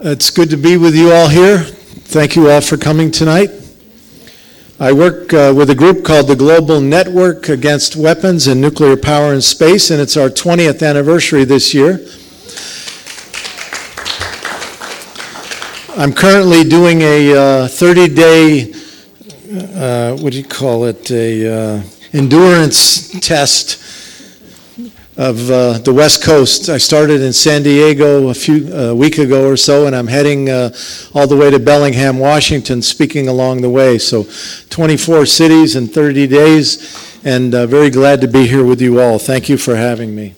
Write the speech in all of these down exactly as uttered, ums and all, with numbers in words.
It's good to be with you all here. Thank you all for coming tonight. I work uh, with a group called the Global Network Against Weapons and Nuclear Power in Space, and it's our twentieth anniversary this year. I'm currently doing a uh, thirty-day, uh, what do you call it, a uh, endurance test of uh, the West Coast. I started in San Diego a few a week ago or so, and I'm heading uh, all the way to Bellingham, Washington, speaking along the way. So twenty-four cities in thirty days, and uh, very glad to be here with you all. Thank you for having me.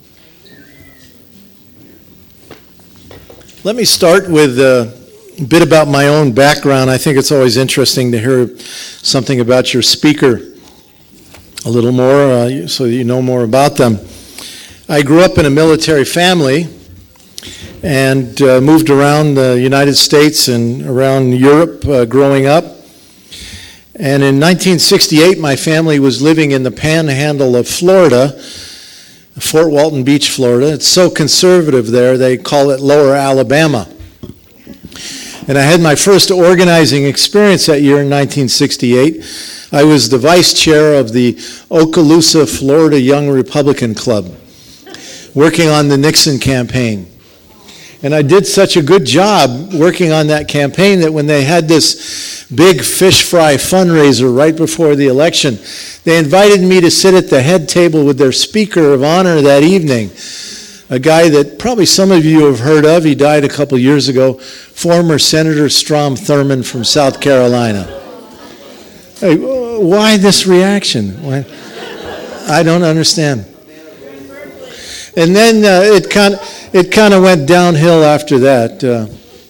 Let me start with uh, a bit about my own background. I think it's always interesting to hear something about your speaker a little more, uh, so that you know more about them. I grew up in a military family and uh, moved around the United States and around Europe uh, growing up. And in nineteen sixty-eight, my family was living in the panhandle of Florida, Fort Walton Beach, Florida. It's so conservative there, they call it Lower Alabama. And I had my first organizing experience that year in nineteen sixty-eight. I was the vice chair of the Okaloosa, Florida Young Republican Club, working on the Nixon campaign. And I did such a good job working on that campaign that when they had this big fish fry fundraiser right before the election, they invited me to sit at the head table with their speaker of honor that evening, a guy that probably some of you have heard of. He died a couple years ago, former Senator Strom Thurmond from South Carolina. Hey, why this reaction? Why? I don't understand. And then uh, it kind of it kind of went downhill after that. Uh,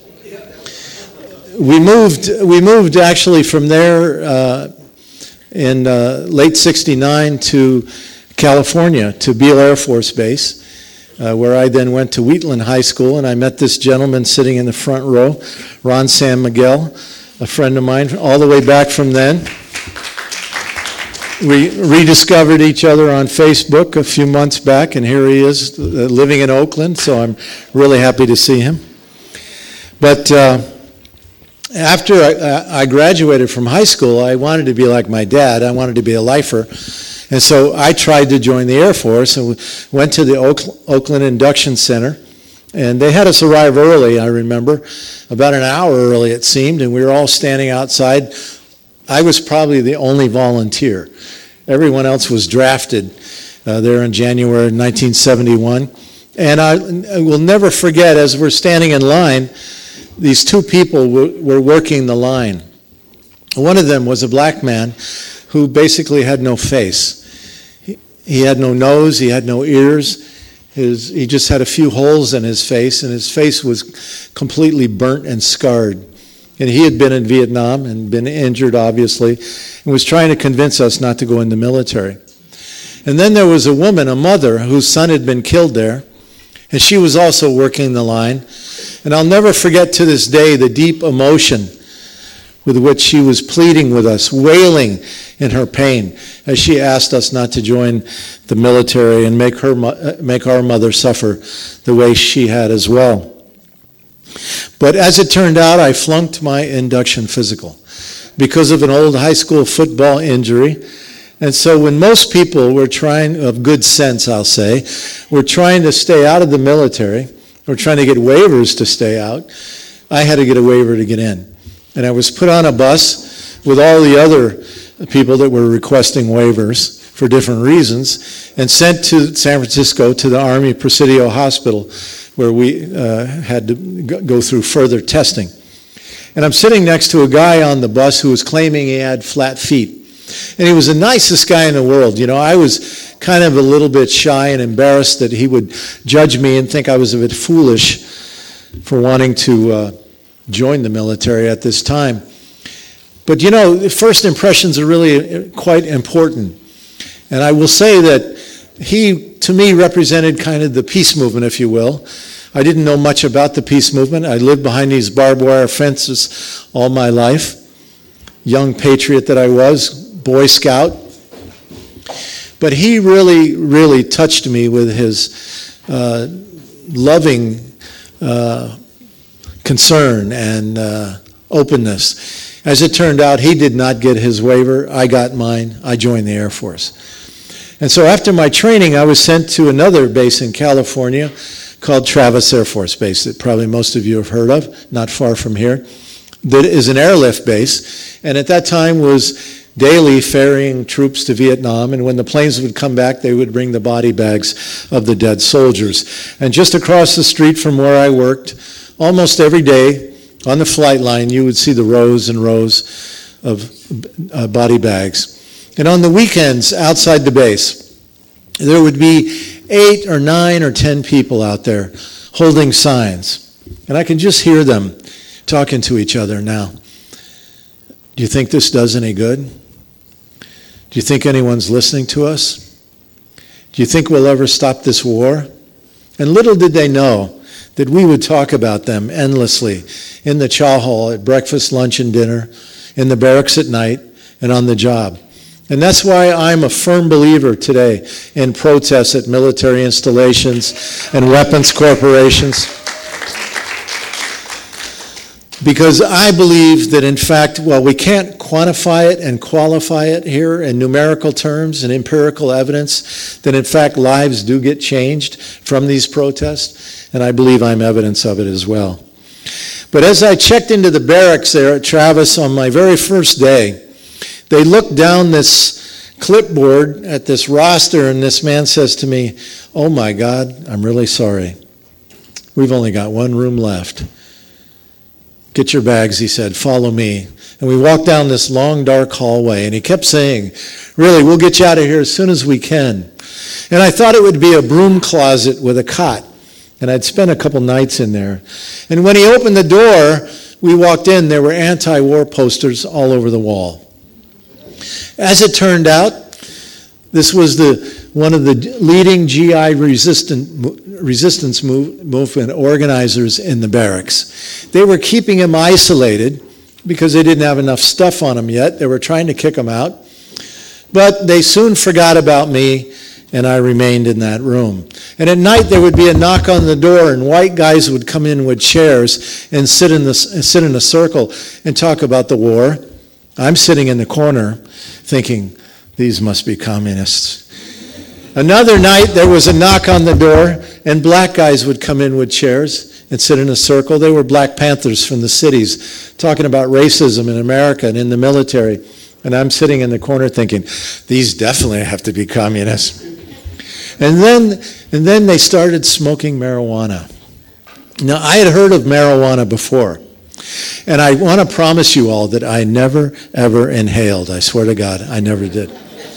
we moved we moved actually from there uh, in uh, late sixty-nine to California, to Beale Air Force Base, uh, where I then went to Wheatland High School, and I met this gentleman sitting in the front row, Ron San Miguel, a friend of mine, all the way back from then. We rediscovered each other on Facebook a few months back, and here he is uh, living in Oakland, so I'm really happy to see him. But uh, after I, I graduated from high school, I wanted to be like my dad. I wanted to be a lifer. And so I tried to join the Air Force and went to the Oak, Oakland Induction Center. And they had us arrive early, I remember, about an hour early it seemed, and we were all standing outside. I was probably the only volunteer. Everyone else was drafted uh, there in January nineteen seventy-one. And I, I will never forget, as we're standing in line, these two people w- were working the line. One of them was a black man who basically had no face. He, he had no nose, he had no ears. His, he just had a few holes in his face, and his face was completely burnt and scarred. And he had been in Vietnam and been injured, obviously, and was trying to convince us not to go in the military. And then there was a woman, a mother, whose son had been killed there, and she was also working the line. And I'll never forget to this day the deep emotion with which she was pleading with us, wailing in her pain, as she asked us not to join the military and make her make our mother suffer the way she had as well. But as it turned out, I flunked my induction physical because of an old high school football injury. And so when most people were trying, of good sense, I'll say, were trying to stay out of the military, or trying to get waivers to stay out, I had to get a waiver to get in. And I was put on a bus with all the other people that were requesting waivers for different reasons, and sent to San Francisco to the Army Presidio Hospital, where we uh, had to go through further testing. And I'm sitting next to a guy on the bus who was claiming he had flat feet. And he was the nicest guy in the world. You know, I was kind of a little bit shy and embarrassed that he would judge me and think I was a bit foolish for wanting to uh, join the military at this time. But you know, first impressions are really quite important. And I will say that he, to me, represented kind of the peace movement, if you will. I didn't know much about the peace movement. I lived behind these barbed wire fences all my life. Young patriot that I was, Boy Scout. But he really, really touched me with his uh, loving uh, concern and uh, openness. As it turned out, he did not get his waiver. I got mine. I joined the Air Force. And so after my training, I was sent to another base in California called Travis Air Force Base that probably most of you have heard of, not far from here. That is an airlift base, and at that time was daily ferrying troops to Vietnam, and when the planes would come back, they would bring the body bags of the dead soldiers. And just across the street from where I worked, almost every day on the flight line, you would see the rows and rows of uh, body bags. And on the weekends outside the base, there would be eight or nine or ten people out there holding signs. And I can just hear them talking to each other now. Do you think this does any good? Do you think anyone's listening to us? Do you think we'll ever stop this war? And little did they know that we would talk about them endlessly in the chow hall at breakfast, lunch, and dinner, in the barracks at night, and on the job. And that's why I'm a firm believer today in protests at military installations and weapons corporations. Because I believe that, in fact, while we can't quantify it and qualify it here in numerical terms and empirical evidence, that in fact lives do get changed from these protests, and I believe I'm evidence of it as well. But as I checked into the barracks there at Travis on my very first day, they looked down this clipboard at this roster, and this man says to me, "Oh my God, I'm really sorry. We've only got one room left. Get your bags," he said, "follow me." And we walked down this long, dark hallway, and he kept saying, "Really, we'll get you out of here as soon as we can." And I thought it would be a broom closet with a cot, and I'd spent a couple nights in there. And when he opened the door, we walked in, there were anti-war posters all over the wall. As it turned out, this was the one of the leading G I resistant, resistance move, movement organizers in the barracks. They were keeping him isolated because they didn't have enough stuff on him yet. They were trying to kick him out. But they soon forgot about me, and I remained in that room. And at night there would be a knock on the door, and white guys would come in with chairs and sit in, the, sit in a circle and talk about the war. I'm sitting in the corner thinking, these must be communists. Another night, there was a knock on the door, and black guys would come in with chairs and sit in a circle. They were Black Panthers from the cities, talking about racism in America and in the military. And I'm sitting in the corner thinking, these definitely have to be communists. And then, and then they started smoking marijuana. Now, I had heard of marijuana before. And I want to promise you all that I never, ever inhaled. I swear to God, I never did.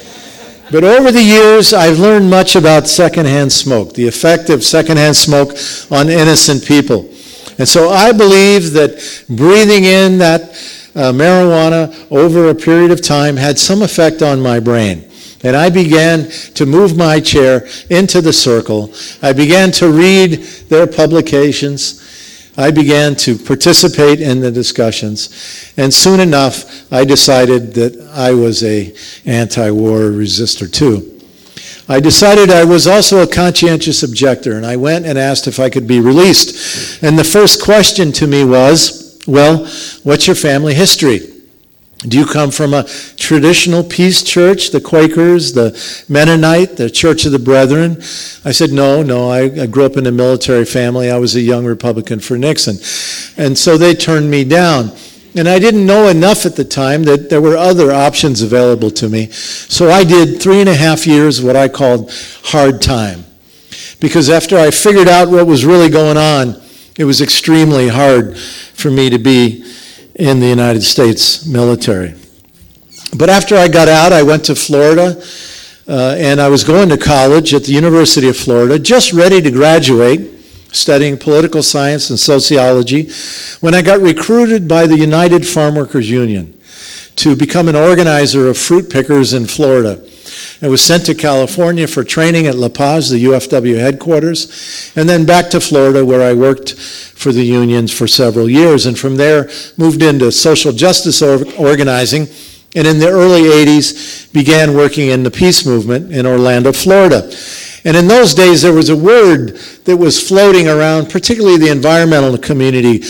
But over the years, I've learned much about secondhand smoke, the effect of secondhand smoke on innocent people. And so I believe that breathing in that uh, marijuana over a period of time had some effect on my brain. And I began to move my chair into the circle. I began to read their publications. I began to participate in the discussions, and soon enough, I decided that I was a anti-war resistor too. I decided I was also a conscientious objector, and I went and asked if I could be released. And the first question to me was, well, what's your family history? Do you come from a traditional peace church, the Quakers, the Mennonite, the Church of the Brethren? I said, no, no, I, I grew up in a military family. I was a young Republican for Nixon. And so they turned me down. And I didn't know enough at the time that there were other options available to me. So I did three and a half years what I called hard time. Because after I figured out what was really going on, it was extremely hard for me to be in the United States military. But after I got out, I went to Florida, uh, and I was going to college at the University of Florida, just ready to graduate, studying political science and sociology, when I got recruited by the United Farm Workers Union to become an organizer of fruit pickers in Florida. I was sent to California for training at La Paz, the U F W headquarters, and then back to Florida where I worked for the unions for several years, and from there moved into social justice organizing, and in the early eighties began working in the peace movement in Orlando, Florida. And in those days there was a word that was floating around, particularly the environmental community,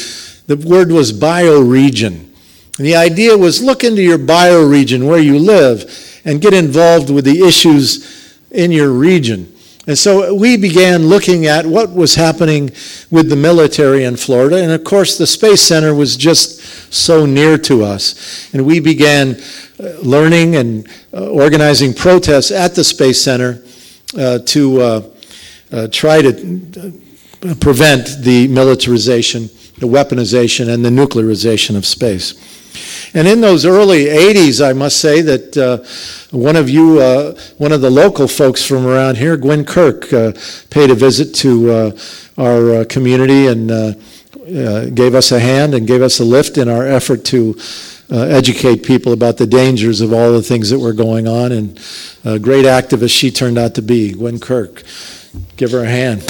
The word was bioregion. And the idea was look into your bioregion where you live and get involved with the issues in your region. And so we began looking at what was happening with the military in Florida. And of course, the Space Center was just so near to us. And we began learning and uh, organizing protests at the Space Center uh, to uh, uh, try to uh, prevent the militarization, the weaponization, and the nuclearization of space. And in those early eighties, I must say that uh, one of you, uh, one of the local folks from around here, Gwen Kirk, uh, paid a visit to uh, our uh, community and uh, uh, gave us a hand and gave us a lift in our effort to uh, educate people about the dangers of all the things that were going on. And a great activist she turned out to be, Gwen Kirk. Give her a hand.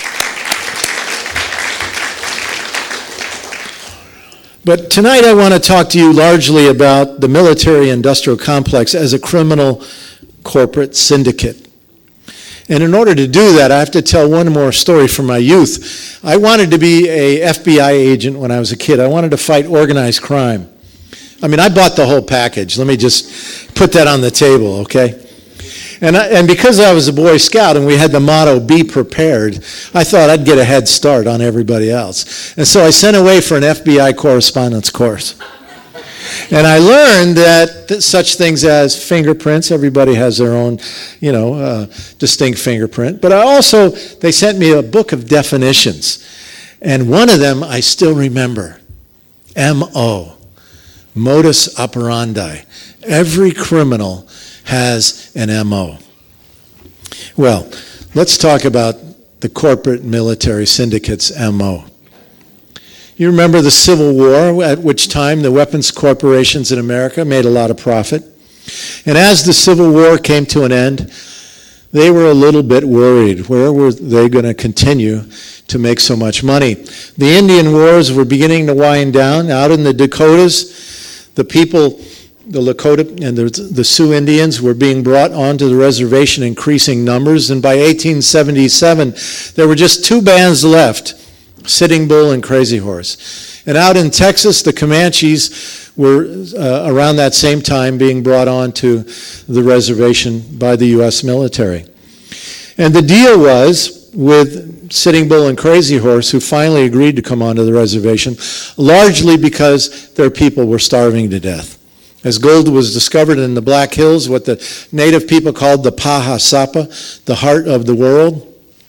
But tonight I want to talk to you largely about the military-industrial complex as a criminal corporate syndicate. And in order to do that, I have to tell one more story from my youth. I wanted to be a F B I agent when I was a kid. I wanted to fight organized crime. I mean, I bought the whole package. Let me just put that on the table, okay? And, I, and because I was a Boy Scout and we had the motto, be prepared, I thought I'd get a head start on everybody else. And so I sent away for an F B I correspondence course. And I learned that th- such things as fingerprints, everybody has their own, you know, uh, distinct fingerprint. But I also, they sent me a book of definitions. And one of them I still remember, M O, modus operandi. Every criminal has an M O. Well, let's talk about the corporate military syndicate's M O. You remember the Civil War, at which time the weapons corporations in America made a lot of profit. And as the Civil War came to an end, they were a little bit worried. Where were they going to continue to make so much money? The Indian Wars were beginning to wind down. Out in the Dakotas, the people, the Lakota and the, the Sioux Indians were being brought onto the reservation in increasing numbers. And by eighteen seventy-seven, there were just two bands left, Sitting Bull and Crazy Horse. And out in Texas, the Comanches were uh, around that same time being brought onto the reservation by the U S military. And the deal was with Sitting Bull and Crazy Horse, who finally agreed to come onto the reservation, largely because their people were starving to death. As gold was discovered in the Black Hills, what the native people called the Paha Sapa, the heart of the world,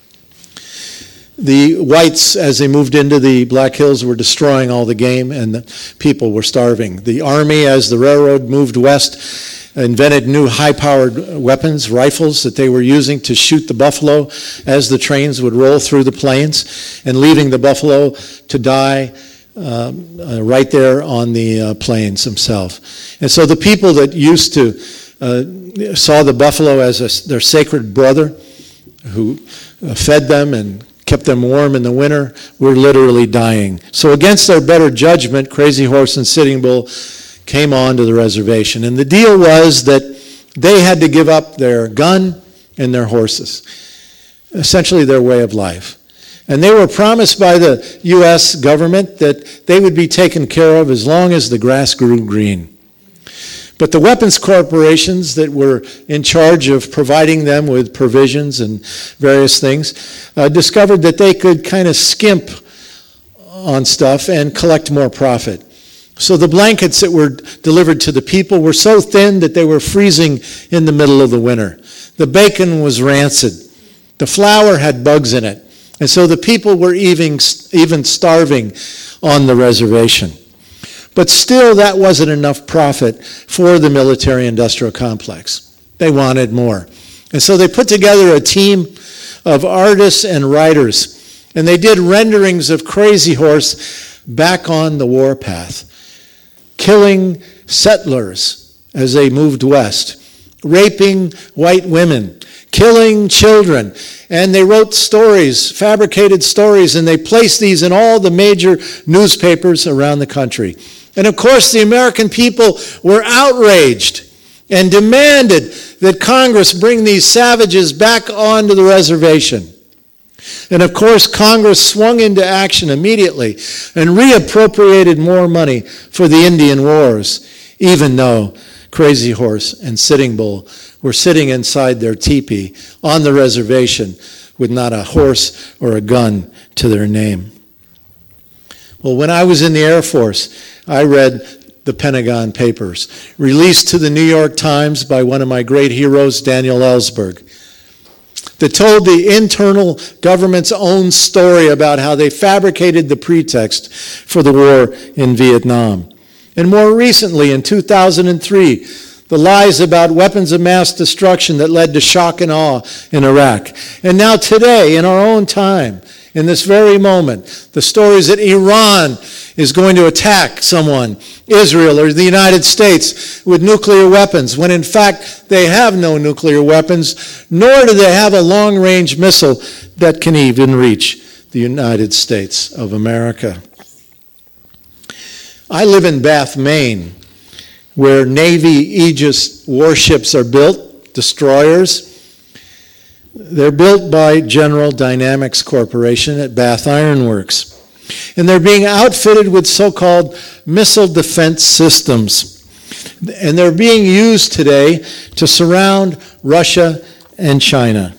the whites, as they moved into the Black Hills, were destroying all the game, and the people were starving. The Army, as the railroad moved west, invented new high-powered weapons, rifles that they were using to shoot the buffalo as the trains would roll through the plains, and leaving the buffalo to die uh, uh, right there on the uh, plains themselves. And so the people that used to uh, saw the buffalo as a, their sacred brother, who uh, fed them and kept them warm in the winter, were literally dying. So against their better judgment, Crazy Horse and Sitting Bull came on to the reservation. And the deal was that they had to give up their gun and their horses, essentially their way of life. And they were promised by the U S government that they would be taken care of as long as the grass grew green. But the weapons corporations that were in charge of providing them with provisions and various things uh, discovered that they could kind of skimp on stuff and collect more profit. So the blankets that were delivered to the people were so thin that they were freezing in the middle of the winter. The bacon was rancid. The flour had bugs in it. And so the people were even, even starving on the reservation. But still, that wasn't enough profit for the military-industrial complex. They wanted more. And so they put together a team of artists and writers, and they did renderings of Crazy Horse back on the warpath, killing settlers as they moved west, raping white women, killing children. And they wrote stories, fabricated stories, and they placed these in all the major newspapers around the country. And of course, the American people were outraged and demanded that Congress bring these savages back onto the reservation. And of course, Congress swung into action immediately and reappropriated more money for the Indian Wars, even though Crazy Horse and Sitting Bull were sitting inside their teepee on the reservation with not a horse or a gun to their name. Well, when I was in the Air Force, I read the Pentagon Papers, released to the New York Times by one of my great heroes, Daniel Ellsberg, that told the internal government's own story about how they fabricated the pretext for the war in Vietnam. And more recently, in two thousand three, the lies about weapons of mass destruction that led to shock and awe in Iraq. And now today, in our own time, in this very moment, the stories that Iran is going to attack someone, Israel or the United States, with nuclear weapons, when in fact they have no nuclear weapons, nor do they have a long-range missile that can even reach the United States of America. I live in Bath, Maine, where Navy Aegis warships are built, destroyers. They're built by General Dynamics Corporation at Bath Iron Works. And they're being outfitted with so-called missile defense systems. And they're being used today to surround Russia and China.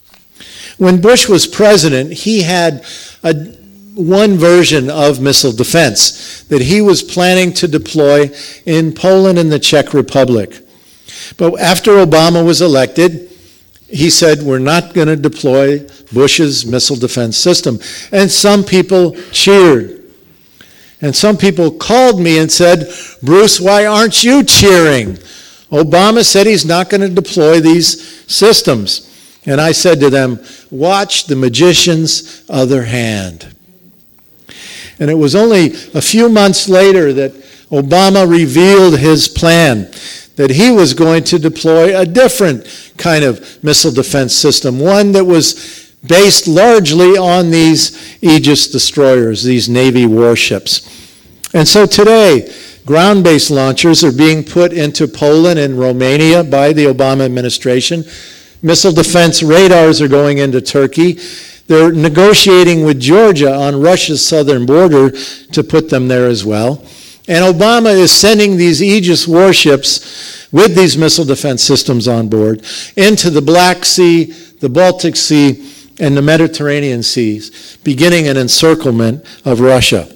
When Bush was president, he had a, one version of missile defense that he was planning to deploy in Poland and the Czech Republic. But after Obama was elected, he said, we're not going to deploy Bush's missile defense system. And some people cheered. And some people called me and said, Bruce, why aren't you cheering? Obama said he's not going to deploy these systems. And I said to them, watch the magician's other hand. And it was only a few months later that Obama revealed his plan, that he was going to deploy a different kind of missile defense system, one that was based largely on these Aegis destroyers, these Navy warships. And so today, ground-based launchers are being put into Poland and Romania by the Obama administration. Missile defense radars are going into Turkey. They're negotiating with Georgia on Russia's southern border to put them there as well. And Obama is sending these Aegis warships with these missile defense systems on board into the Black Sea, the Baltic Sea, and the Mediterranean seas, beginning an encirclement of Russia.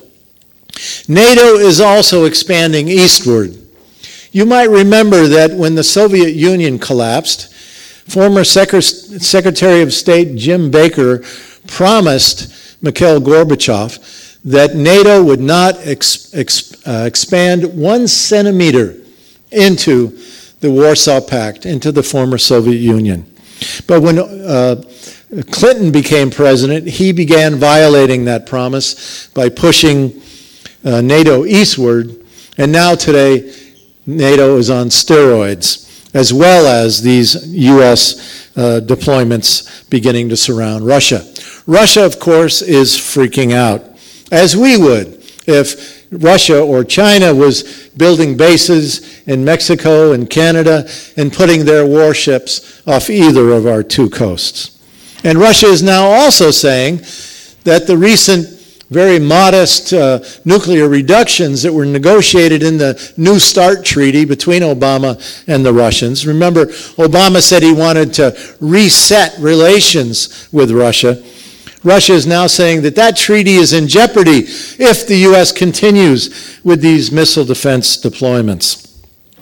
NATO is also expanding eastward. You might remember that when the Soviet Union collapsed, former Secretary of State Jim Baker promised Mikhail Gorbachev that NATO would not ex, ex, uh, expand one centimeter into the Warsaw Pact, into the former Soviet Union. But when uh, Clinton became president, he began violating that promise by pushing uh, NATO eastward, and now today NATO is on steroids, as well as these U S uh, deployments beginning to surround Russia. Russia, of course, is freaking out, as we would if Russia or China was building bases in Mexico and Canada and putting their warships off either of our two coasts. And Russia is now also saying that the recent very modest uh, nuclear reductions that were negotiated in the New START treaty between Obama and the Russians. Remember, Obama said he wanted to reset relations with Russia. Russia is now saying that that treaty is in jeopardy if the U S continues with these missile defense deployments.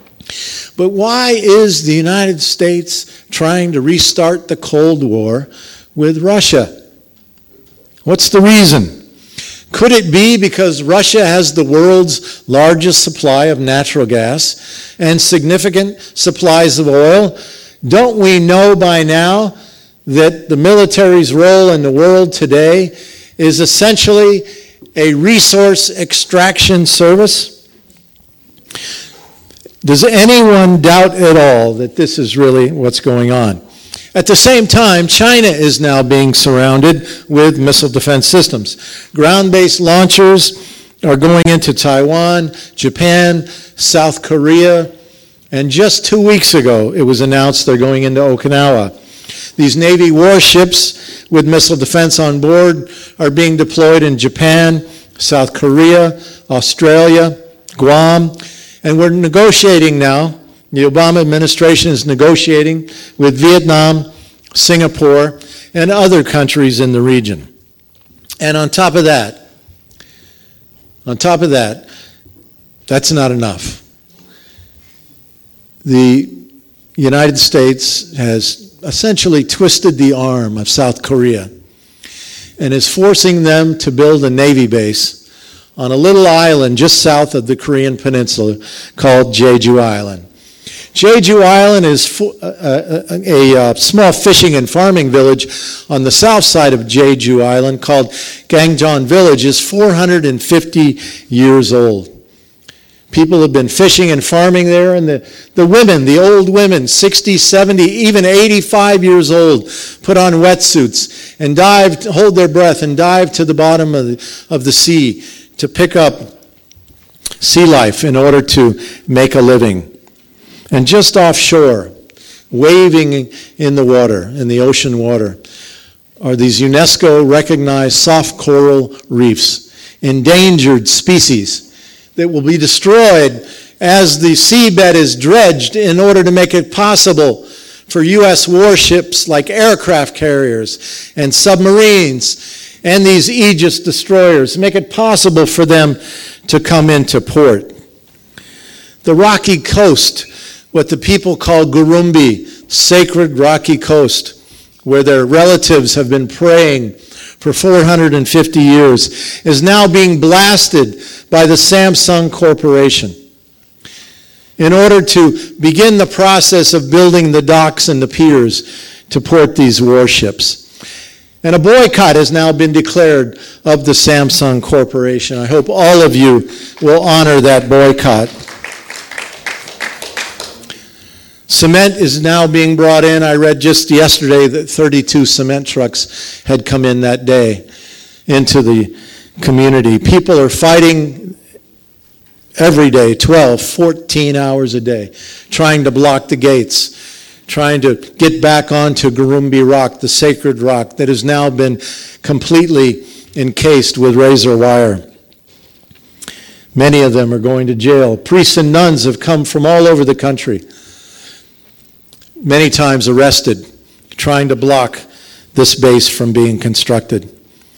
But why is the United States trying to restart the Cold War with Russia? What's the reason? Could it be because Russia has the world's largest supply of natural gas and significant supplies of oil? Don't we know by now that the military's role in the world today is essentially a resource extraction service? Does anyone doubt at all that this is really what's going on? At the same time, China is now being surrounded with missile defense systems. Ground-based launchers are going into Taiwan, Japan, South Korea, and just two weeks ago it was announced they're going into Okinawa. These Navy warships with missile defense on board are being deployed in Japan, South Korea, Australia, Guam, and we're negotiating now. The Obama administration is negotiating with Vietnam, Singapore, and other countries in the region. And on top of that, on top of that, that's not enough. The United States has essentially twisted the arm of South Korea and is forcing them to build a Navy base on a little island just south of the Korean Peninsula called Jeju Island. Jeju Island is a, a, a small fishing and farming village on the south side of Jeju Island called Gangjeon Village. Is four hundred fifty years old. People have been fishing and farming there, and the, the women, the old women, sixty, seventy, even eighty-five years old, put on wetsuits and dive, hold their breath and dive to the bottom of the, of the sea to pick up sea life in order to make a living. And just offshore, waving in the water, in the ocean water, are these UNESCO-recognized soft coral reefs, endangered species that will be destroyed as the seabed is dredged in order to make it possible for U S warships like aircraft carriers and submarines and these Aegis destroyers, make it possible for them to come into port. The rocky coast, what the people call Gurumbi, sacred rocky coast, where their relatives have been praying for four hundred fifty years, is now being blasted by the Samsung Corporation in order to begin the process of building the docks and the piers to port these warships. And a boycott has now been declared of the Samsung Corporation. I hope all of you will honor that boycott. Cement is now being brought in. I read just yesterday that thirty-two cement trucks had come in that day into the community. People are fighting every day, twelve, fourteen hours a day, trying to block the gates, trying to get back onto Gurumbi Rock, the sacred rock that has now been completely encased with razor wire. Many of them are going to jail. Priests and nuns have come from all over the country, many times arrested, trying to block this base from being constructed.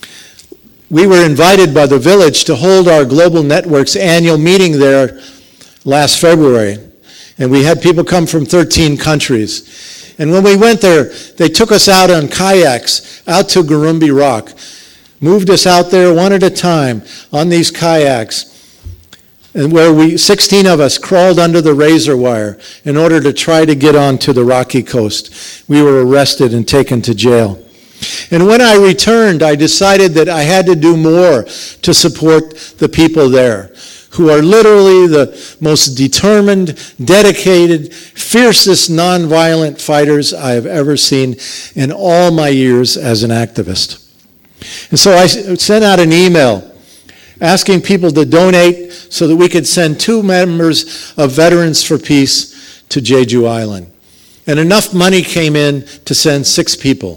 We were invited by the village to hold our Global Network's annual meeting there last February, and we had people come from thirteen countries. And when we went there, they took us out on kayaks out to Gurumbi Rock, moved us out there one at a time on these kayaks, and where we, sixteen of us, crawled under the razor wire in order to try to get onto the rocky coast. We were arrested and taken to jail. And when I returned, I decided that I had to do more to support the people there, who are literally the most determined, dedicated, fiercest nonviolent fighters I have ever seen in all my years as an activist. And so I sent out an email asking people to donate so that we could send two members of Veterans for Peace to Jeju Island. And enough money came in to send six people.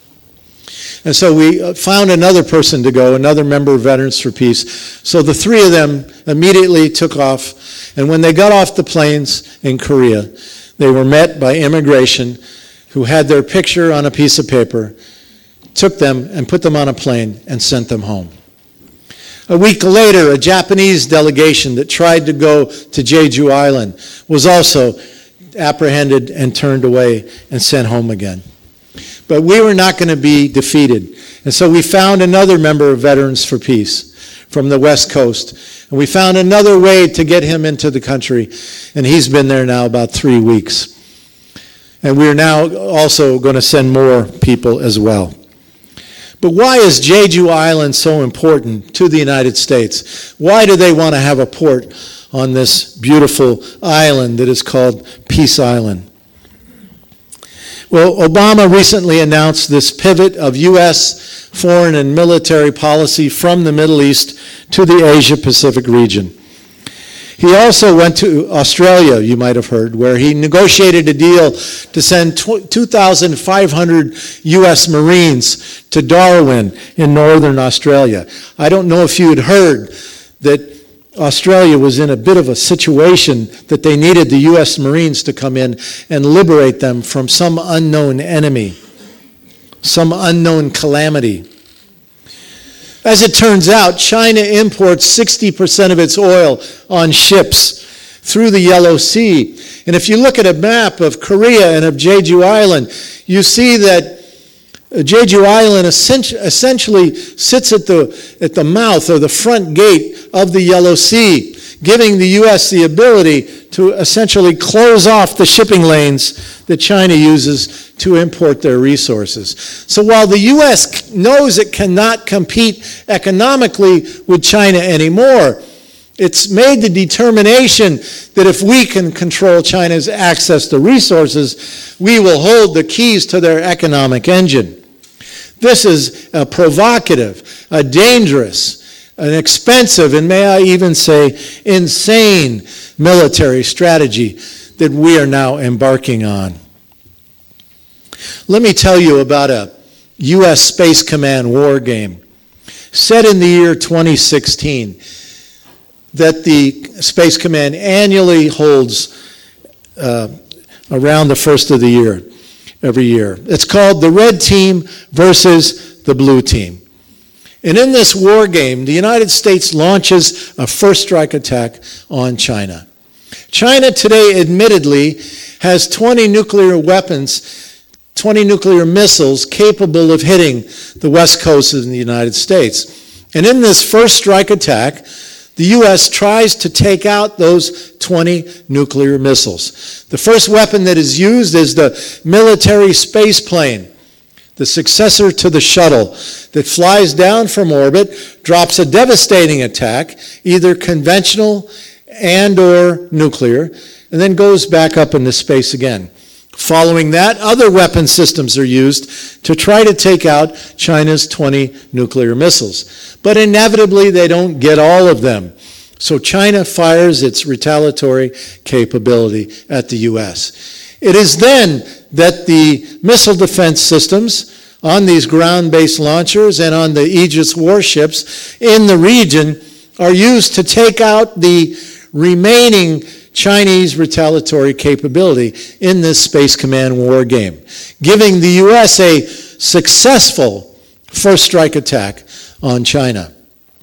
And so we found another person to go, another member of Veterans for Peace. So the three of them immediately took off. And when they got off the planes in Korea, they were met by immigration who had their picture on a piece of paper, took them and put them on a plane and sent them home. A week later, a Japanese delegation that tried to go to Jeju Island was also apprehended and turned away and sent home again. But we were not going to be defeated. And so we found another member of Veterans for Peace from the West Coast. And we found another way to get him into the country. And he's been there now about three weeks. And we're now also going to send more people as well. But why is Jeju Island so important to the United States? Why do they want to have a port on this beautiful island that is called Peace Island? Well, Obama recently announced this pivot of U S foreign and military policy from the Middle East to the Asia-Pacific region. He also went to Australia, you might have heard, where he negotiated a deal to send two thousand five hundred U S Marines to Darwin in northern Australia. I don't know if you had heard that Australia was in a bit of a situation that they needed the U S Marines to come in and liberate them from some unknown enemy, some unknown calamity. As it turns out, China imports sixty percent of its oil on ships through the Yellow Sea. And if you look at a map of Korea and of Jeju Island, you see that Jeju Island essentially sits at the, at the mouth or the front gate of the Yellow Sea, giving the U S the ability to essentially close off the shipping lanes that China uses to import their resources. So while the U S knows it cannot compete economically with China anymore, it's made the determination that if we can control China's access to resources, we will hold the keys to their economic engine. This is a provocative, a dangerous, an expensive, and may I even say insane military strategy that we are now embarking on. Let me tell you about a U S Space Command war game set in the year twenty sixteen that the Space Command annually holds uh, around the first of the year, every year. It's called the Red Team versus the Blue Team. And in this war game, the United States launches a first strike attack on China. China today, admittedly, has twenty nuclear weapons, twenty nuclear missiles capable of hitting the west coast of the United States. And in this first strike attack, the U S tries to take out those twenty nuclear missiles. The first weapon that is used is the military space plane, the successor to the shuttle, that flies down from orbit, drops a devastating attack, either conventional and or nuclear, and then goes back up into space again. Following that, other weapon systems are used to try to take out China's twenty nuclear missiles. But inevitably, they don't get all of them. So China fires its retaliatory capability at the U S. It is then that the missile defense systems on these ground-based launchers and on the Aegis warships in the region are used to take out the remaining Chinese retaliatory capability in this Space Command war game, giving the U S a successful first strike attack on China.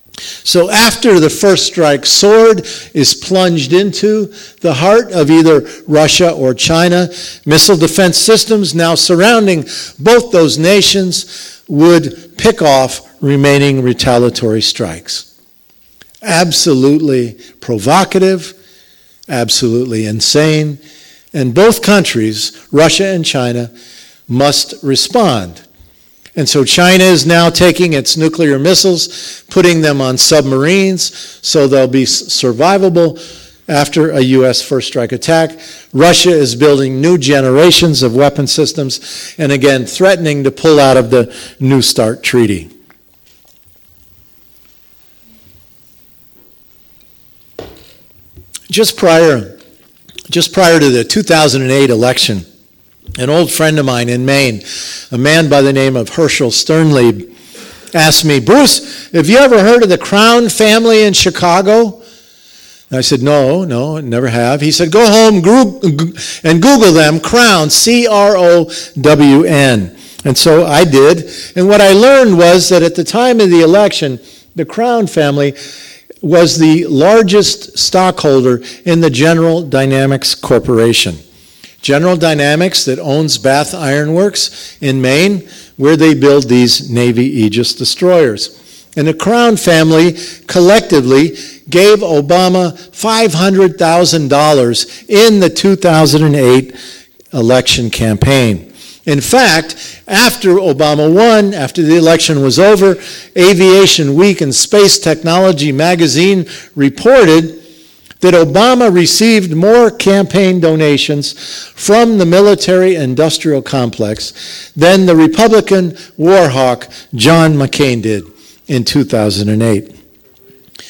So after the first strike sword is plunged into the heart of either Russia or China, missile defense systems now surrounding both those nations would pick off remaining retaliatory strikes. Absolutely provocative, absolutely insane, and both countries, Russia and China, must respond. And so China is now taking its nuclear missiles, putting them on submarines so they'll be survivable after a U S first strike attack. Russia is building new generations of weapon systems and again threatening to pull out of the New START treaty. Just prior, just prior to the two thousand eight election, an old friend of mine in Maine, a man by the name of Herschel Sternlieb, asked me, "Bruce, have you ever heard of the Crown family in Chicago?" And I said, no, no, never have. He said, go home and Google them, Crown, C R O W N. And so I did. And what I learned was that at the time of the election, the Crown family was the largest stockholder in the General Dynamics Corporation. General Dynamics that owns Bath Iron Works in Maine, where they build these Navy Aegis destroyers. And the Crown family collectively gave Obama five hundred thousand dollars in the two thousand eight election campaign. In fact, after Obama won, after the election was over, Aviation Week and Space Technology magazine reported that Obama received more campaign donations from the military-industrial complex than the Republican war hawk John McCain did in two thousand eight.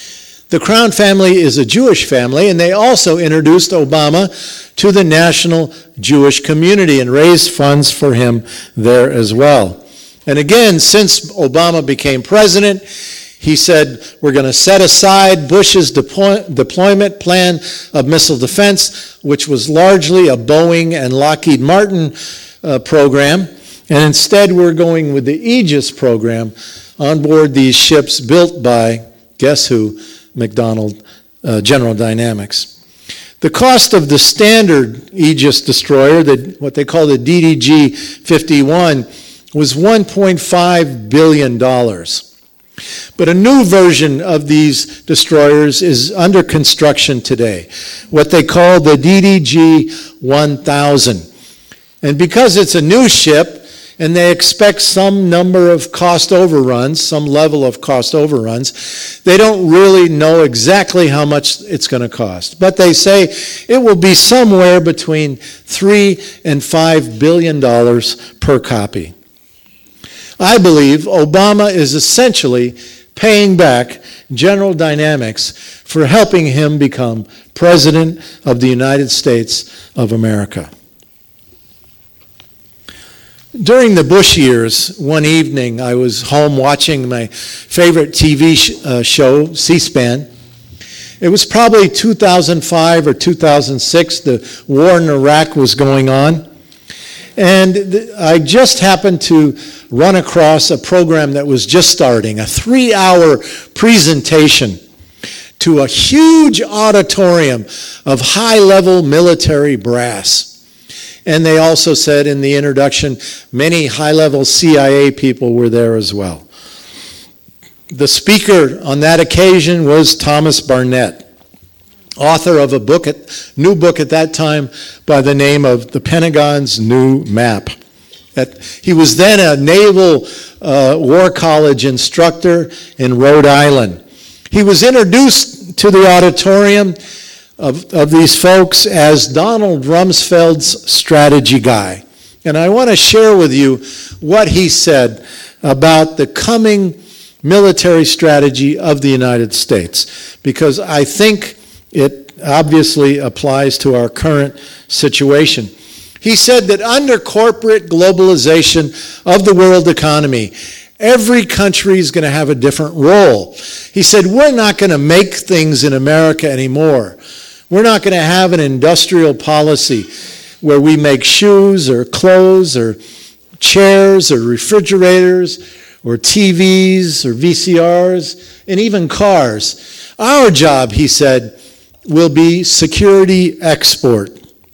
The Crown family is a Jewish family, and they also introduced Obama to the national Jewish community and raised funds for him there as well. And again, since Obama became president, he said, we're going to set aside Bush's deploy- deployment plan of missile defense, which was largely a Boeing and Lockheed Martin uh, program, and instead we're going with the Aegis program on board these ships built by, guess who, McDonnell, uh, General Dynamics. The cost of the standard Aegis destroyer, the, what they call the D D G fifty-one, was one point five billion dollars. But a new version of these destroyers is under construction today, what they call the D D G one thousand. And because it's a new ship, and they expect some number of cost overruns, some level of cost overruns, they don't really know exactly how much it's going to cost. But they say it will be somewhere between three and five billion dollars per copy. I believe Obama is essentially paying back General Dynamics for helping him become President of the United States of America. During the Bush years, one evening I was home watching my favorite T V sh- uh, show, C-SPAN. It was probably two thousand five or two thousand six. The war in Iraq was going on. And th- I just happened to run across a program that was just starting, a three-hour presentation to a huge auditorium of high-level military brass. And they also said in the introduction, many high-level C I A people were there as well. The speaker on that occasion was Thomas Barnett, author of a book, at, new book at that time by the name of The Pentagon's New Map. That, he was then a Naval uh, War College instructor in Rhode Island. He was introduced to the auditorium Of, of these folks as Donald Rumsfeld's strategy guy. And I want to share with you what he said about the coming military strategy of the United States, because I think it obviously applies to our current situation. He said that under corporate globalization of the world economy, every country is going to have a different role. He said, we're not going to make things in America anymore. We're not going to have an industrial policy where we make shoes or clothes or chairs or refrigerators or T Vs or V C Rs and even cars. Our job, he said, will be security export.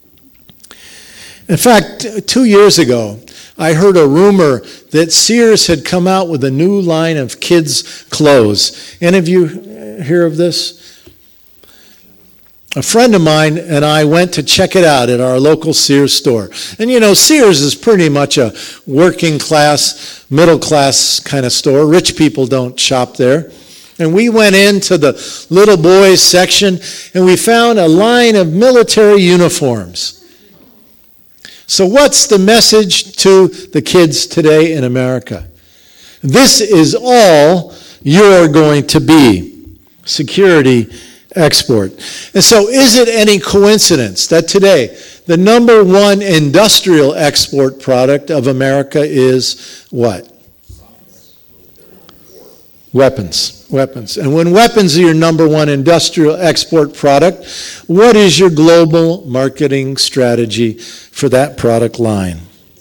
In fact, two years ago, I heard a rumor that Sears had come out with a new line of kids' clothes. Any of you hear of this? A friend of mine and I went to check it out at our local Sears store. And you know, Sears is pretty much a working class, middle class kind of store. Rich people don't shop there. And we went into the little boys section and we found a line of military uniforms. So what's the message to the kids today in America? This is all you're going to be. Security export. And so is it any coincidence that today the number one industrial export product of America is what? Weapons. Weapons. And when weapons are your number one industrial export product, what is your global marketing strategy for that product line?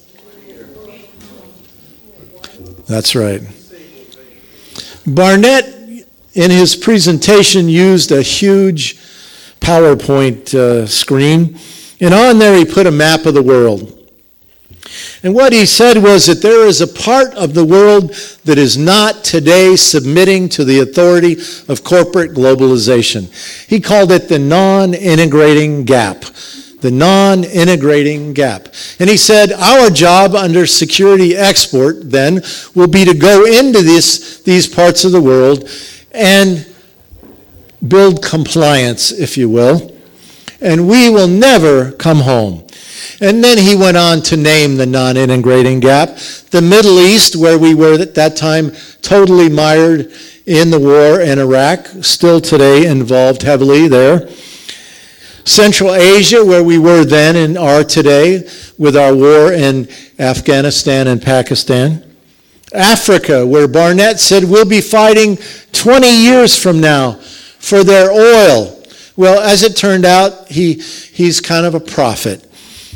That's right. Barnett, in his presentation, used a huge PowerPoint uh, screen, and on there he put a map of the world. And what he said was that there is a part of the world that is not today submitting to the authority of corporate globalization. He called it the non-integrating gap. The non-integrating gap. And he said, our job under security export then will be to go into this, these parts of the world and build compliance, if you will, and we will never come home. And then he went on to name the non-integrating gap. The Middle East, where we were at that time totally mired in the war in Iraq, still today involved heavily there. Central Asia, where we were then and are today with our war in Afghanistan and Pakistan. Africa, where Barnett said we'll be fighting twenty years from now for their oil. Well, as it turned out, he he's kind of a prophet,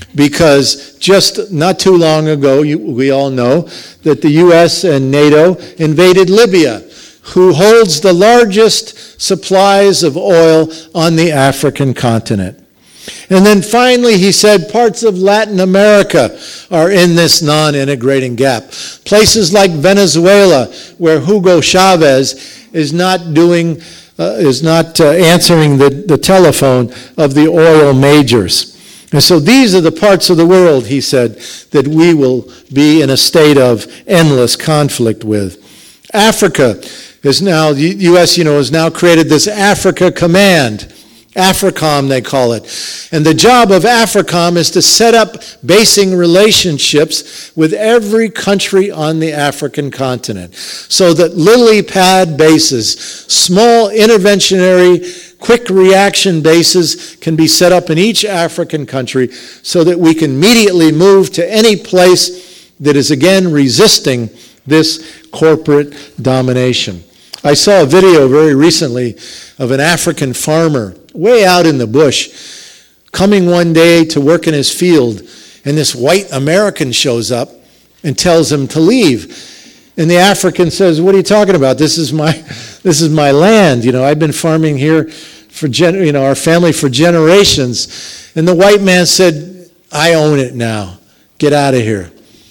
because just not too long ago, you, we all know that the U S and NATO invaded Libya, who holds the largest supplies of oil on the African continent. And then finally, he said parts of Latin America are in this non-integrating gap. Places like Venezuela, where Hugo Chavez is not doing, uh, is not uh, answering the, the telephone of the oil majors. And so these are the parts of the world, he said, that we will be in a state of endless conflict with. Africa is now, the U S, you know, has now created this Africa Command. AFRICOM, they call it. And the job of AFRICOM is to set up basing relationships with every country on the African continent, so that lily pad bases, small interventionary, quick reaction bases can be set up in each African country, so that we can immediately move to any place that is again resisting this corporate domination. I saw a video very recently of an African farmer way out in the bush coming one day to work in his field, and this white American shows up and tells him to leave. And the African says, "What are you talking about? This is my this is my land. You know, I've been farming here for gen- you know, our family for generations." And the white man said, "I own it now. Get out of here."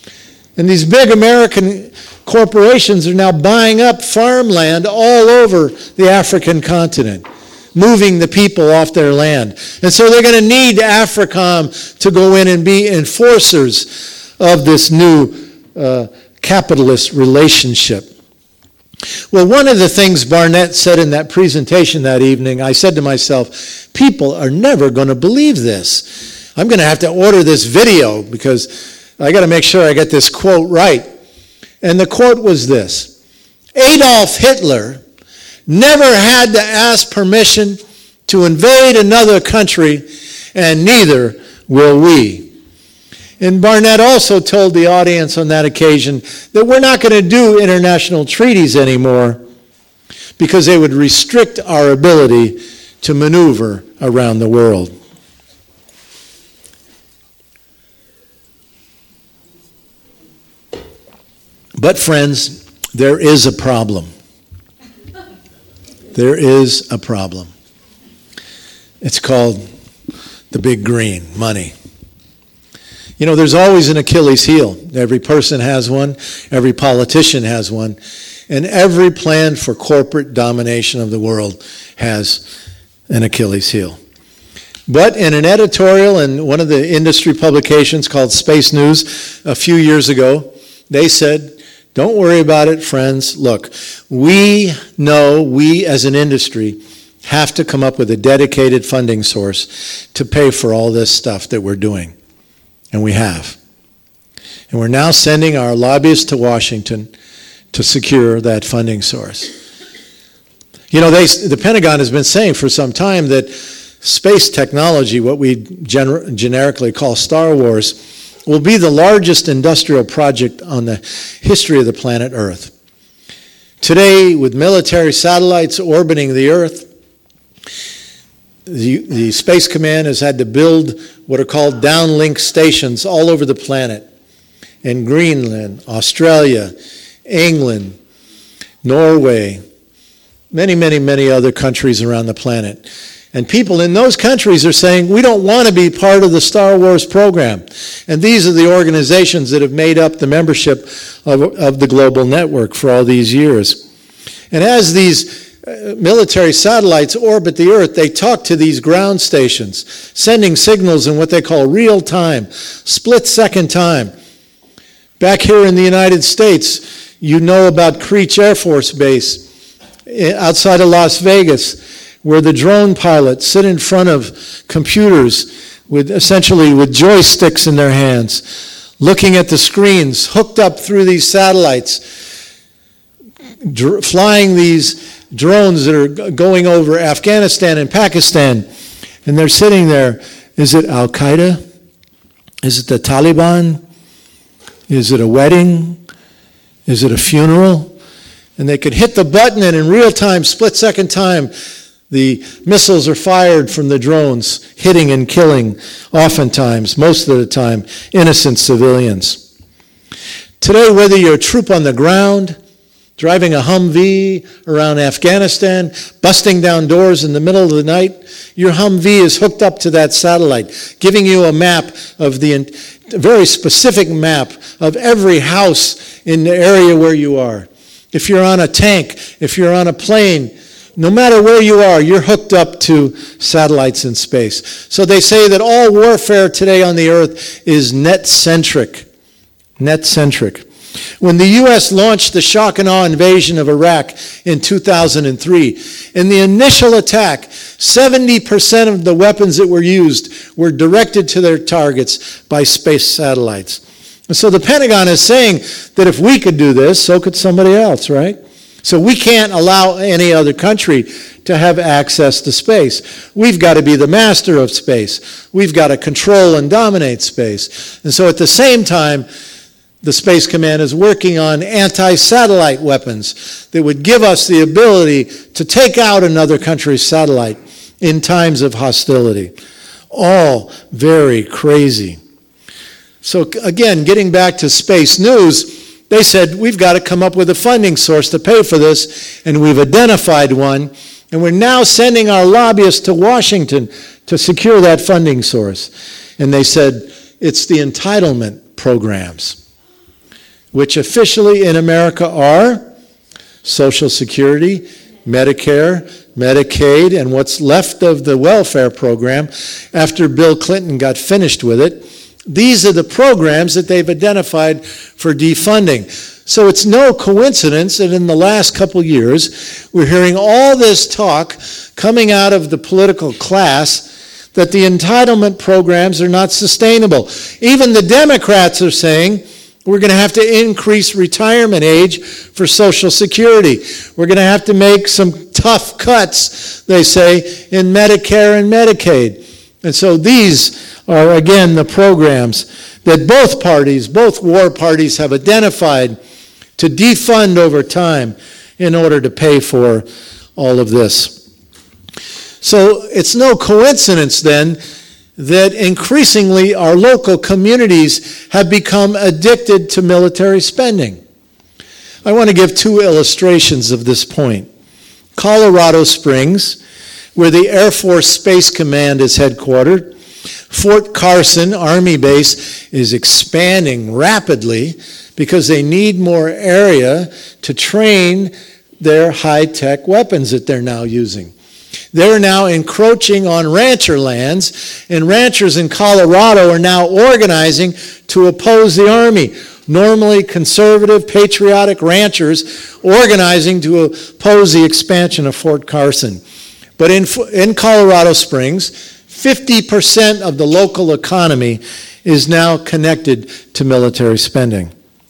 And these big American corporations are now buying up farmland all over the African continent, moving the people off their land. And so they're going to need AFRICOM to go in and be enforcers of this new uh, capitalist relationship. Well, one of the things Barnett said in that presentation that evening, I said to myself, people are never going to believe this. I'm going to have to order this video because I got to make sure I get this quote right. And the quote was this: Adolf Hitler never had to ask permission to invade another country, and neither will we. And Barnett also told the audience on that occasion that we're not going to do international treaties anymore because they would restrict our ability to maneuver around the world. But friends, there is a problem. There is a problem. It's called the big green, money. You know, there's always an Achilles heel. Every person has one. Every politician has one. And every plan for corporate domination of the world has an Achilles heel. But in an editorial in one of the industry publications called Space News a few years ago, they said, don't worry about it, friends. Look, we know we as an industry have to come up with a dedicated funding source to pay for all this stuff that we're doing. And we have. And we're now sending our lobbyists to Washington to secure that funding source. You know, they, the Pentagon has been saying for some time that space technology, what we gener- generically call Star Wars, will be the largest industrial project on the history of the planet Earth. Today, with military satellites orbiting the Earth, the, the Space Command has had to build what are called downlink stations all over the planet. In Greenland, Australia, England, Norway, many, many, many other countries around the planet. And people in those countries are saying, we don't want to be part of the Star Wars program. And these are the organizations that have made up the membership of, of the global network for all these years. And as these uh, military satellites orbit the Earth, they talk to these ground stations, sending signals in what they call real time, split second time. Back here in the United States, you know about Creech Air Force Base outside of Las Vegas, where the drone pilots sit in front of computers with essentially with joysticks in their hands, looking at the screens, hooked up through these satellites, dr- flying these drones that are g- going over Afghanistan and Pakistan. And they're sitting there. Is it Al-Qaeda? Is it the Taliban? Is it a wedding? Is it a funeral? And they could hit the button, and in real time, split-second time, the missiles are fired from the drones, hitting and killing, oftentimes, most of the time, innocent civilians. Today, whether you're a troop on the ground, driving a Humvee around Afghanistan, busting down doors in the middle of the night, your Humvee is hooked up to that satellite, giving you a map of the, a very specific map of every house in the area where you are. If you're on a tank, if you're on a plane, no matter where you are, you're hooked up to satellites in space. So they say that all warfare today on the earth is net-centric. Net-centric. When the U S launched the shock and awe invasion of Iraq in two thousand three, in the initial attack, seventy percent of the weapons that were used were directed to their targets by space satellites. And so the Pentagon is saying that if we could do this, so could somebody else, right? So we can't allow any other country to have access to space. We've got to be the master of space. We've got to control and dominate space. And so at the same time, the Space Command is working on anti-satellite weapons that would give us the ability to take out another country's satellite in times of hostility. All very crazy. So again, getting back to space news, they said, we've got to come up with a funding source to pay for this, and we've identified one, and we're now sending our lobbyists to Washington to secure that funding source. And they said, it's the entitlement programs, which officially in America are Social Security, Medicare, Medicaid, and what's left of the welfare program after Bill Clinton got finished with it. These are the programs that they've identified for defunding. So it's no coincidence that in the last couple years, we're hearing all this talk coming out of the political class that the entitlement programs are not sustainable. Even the Democrats are saying we're going to have to increase retirement age for Social Security. We're going to have to make some tough cuts, they say, in Medicare and Medicaid. And so these are, again, the programs that both parties, both war parties, have identified to defund over time in order to pay for all of this. So it's no coincidence then that increasingly our local communities have become addicted to military spending. I want to give two illustrations of this point. Colorado Springs, where the Air Force Space Command is headquartered, Fort Carson Army Base is expanding rapidly because they need more area to train their high-tech weapons that they're now using. They're now encroaching on rancher lands, and ranchers in Colorado are now organizing to oppose the Army. Normally conservative, patriotic ranchers organizing to oppose the expansion of Fort Carson. But in, in Colorado Springs, fifty percent of the local economy is now connected to military spending.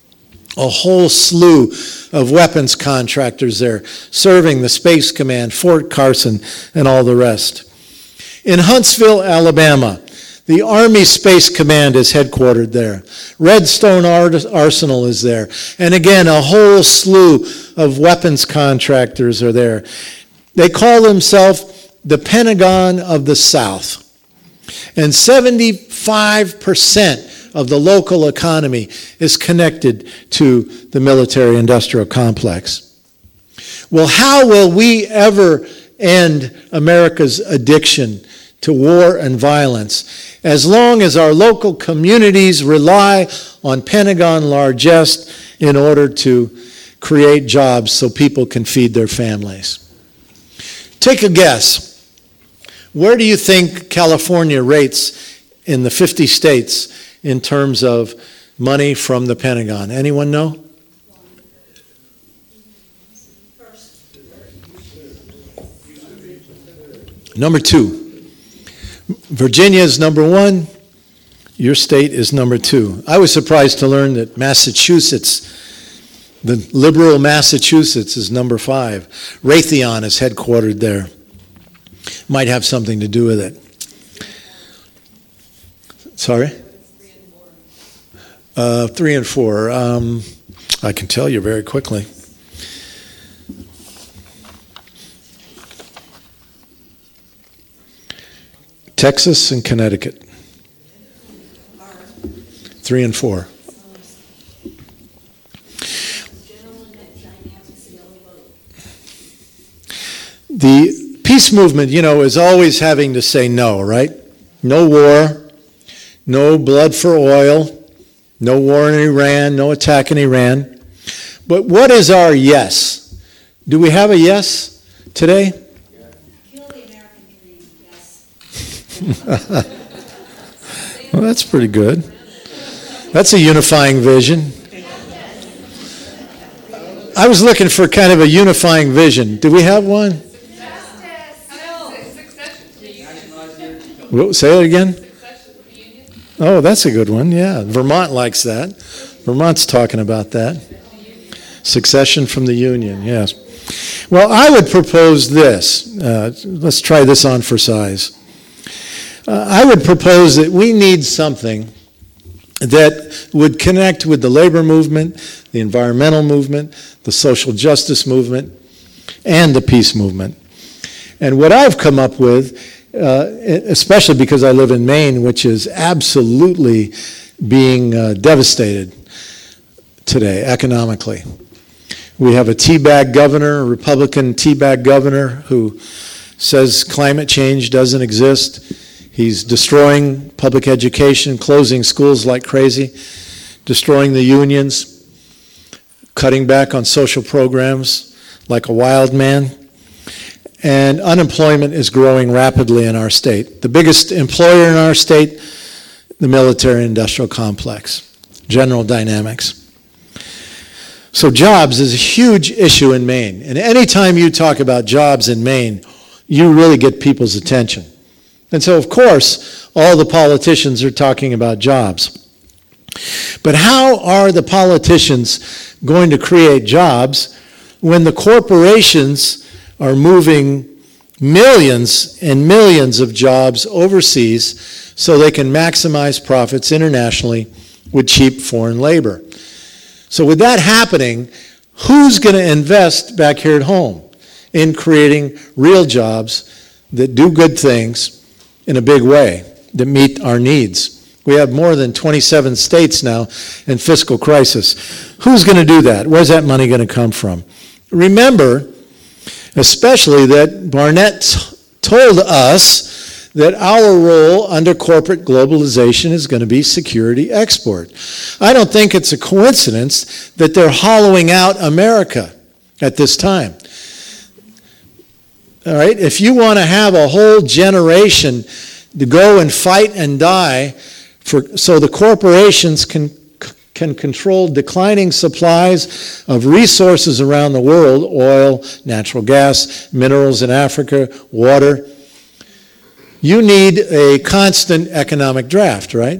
A whole slew of weapons contractors there serving the Space Command, Fort Carson, and all the rest. In Huntsville, Alabama, the Army Space Command is headquartered there. Redstone Arsenal is there. And again, a whole slew of weapons contractors are there. They call themselves the Pentagon of the South. And seventy-five percent of the local economy is connected to the military-industrial complex. Well, how will we ever end America's addiction to war and violence as long as our local communities rely on Pentagon largesse in order to create jobs so people can feed their families? Take a guess. Where do you think California rates in the fifty states in terms of money from the Pentagon? Anyone know? Number two. Virginia is number one. Your state is number two. I was surprised to learn that Massachusetts, the liberal Massachusetts, is number five. Raytheon is headquartered there. Might have something to do with it. Sorry? Uh, three and four. Um, I can tell you very quickly. Texas and Connecticut. Three and four. The peace movement, you know, is always having to say no, right? No war, no blood for oil, no war in Iran, no attack in Iran. But what is our yes? Do we have a yes today? Kill the American dream, yes. Well, that's pretty good. That's a unifying vision. I was looking for kind of a unifying vision. Do we have one? Well, say it again. Oh, that's a good one. Yeah, Vermont likes that. Vermont's talking about that. Succession from the Union, yes. Well, I would propose this. Uh, let's try this on for size. Uh, I would propose that we need something that would connect with the labor movement, the environmental movement, the social justice movement, and the peace movement. And what I've come up with, uh, especially because I live in Maine, which is absolutely being uh, devastated today economically. We have a teabag governor, a Republican teabag governor, who says climate change doesn't exist. He's destroying public education, closing schools like crazy, destroying the unions, cutting back on social programs like a wild man. And unemployment is growing rapidly in our state. The biggest employer in our state, the military-industrial complex, General Dynamics. So jobs is a huge issue in Maine. And anytime you talk about jobs in Maine, you really get people's attention. And so, of course, all the politicians are talking about jobs. But how are the politicians going to create jobs when the corporations are moving millions and millions of jobs overseas so they can maximize profits internationally with cheap foreign labor? So with that happening, who's going to invest back here at home in creating real jobs that do good things in a big way, that meet our needs? We have more than twenty-seven states now in fiscal crisis. Who's going to do that? Where's that money going to come from? Remember, especially that Barnett told us that our role under corporate globalization is going to be security export. I don't think it's a coincidence that they're hollowing out America at this time. All right, if you want to have a whole generation to go and fight and die for, so the corporations can can control declining supplies of resources around the world, oil, natural gas, minerals in Africa, water, you need a constant economic draft, right?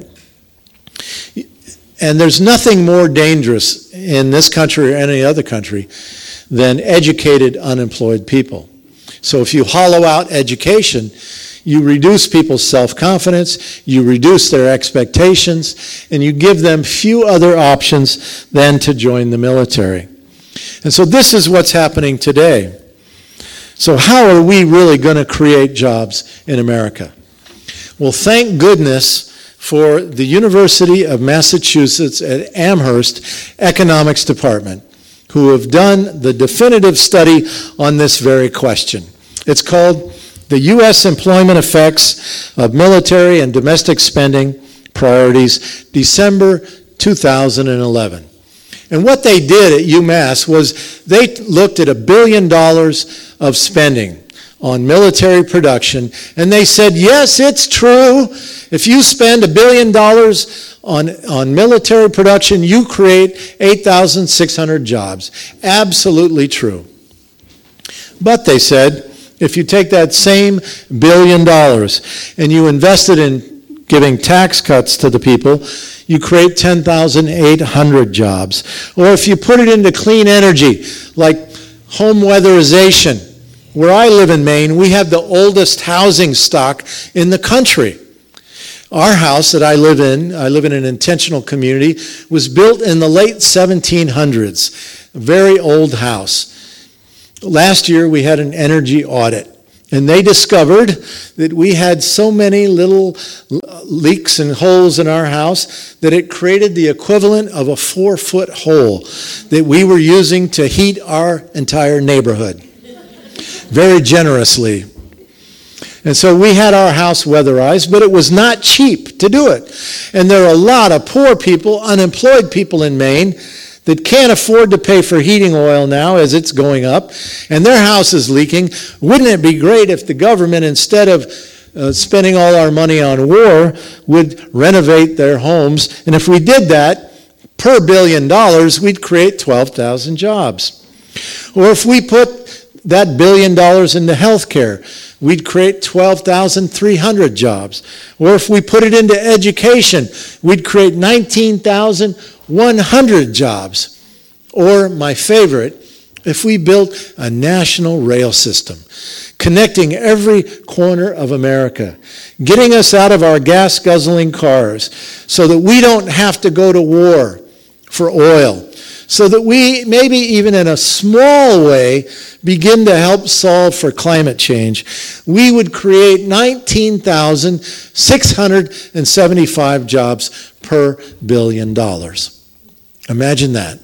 And there's nothing more dangerous in this country or any other country than educated, unemployed people. So if you hollow out education, you reduce people's self-confidence, you reduce their expectations, and you give them few other options than to join the military. And so this is what's happening today. So how are we really going to create jobs in America? Well, thank goodness for the University of Massachusetts at Amherst Economics Department, who have done the definitive study on this very question. It's called The U S Employment Effects of Military and Domestic Spending Priorities, December two thousand eleven. And what they did at UMass was they looked at a billion dollars of spending on military production, and they said, yes, it's true. If you spend a billion dollars on, on military production, you create eight thousand six hundred jobs. Absolutely true. But they said, if you take that same billion dollars and you invest it in giving tax cuts to the people, you create ten thousand eight hundred jobs. Or if you put it into clean energy, like home weatherization. Where I live in Maine, we have the oldest housing stock in the country. Our house that I live in, I live in an intentional community, was built in the late seventeen hundreds. A very old house. Last year we had an energy audit, and they discovered that we had so many little leaks and holes in our house that it created the equivalent of a four-foot hole that we were using to heat our entire neighborhood. Very generously. And so we had our house weatherized, but it was not cheap to do it. And there are a lot of poor people, unemployed people in Maine that can't afford to pay for heating oil now as it's going up, and their house is leaking. Wouldn't it be great if the government, instead of uh, spending all our money on war, would renovate their homes? And if we did that, per billion dollars, we'd create twelve thousand jobs. Or if we put that billion dollars into health care, we'd create twelve thousand three hundred jobs. Or if we put it into education, we'd create nineteen thousand one hundred jobs. Or, my favorite, if we built a national rail system, connecting every corner of America, getting us out of our gas-guzzling cars so that we don't have to go to war for oil, so that we, maybe even in a small way, begin to help solve for climate change, we would create nineteen thousand six hundred seventy-five jobs per billion dollars. Imagine that.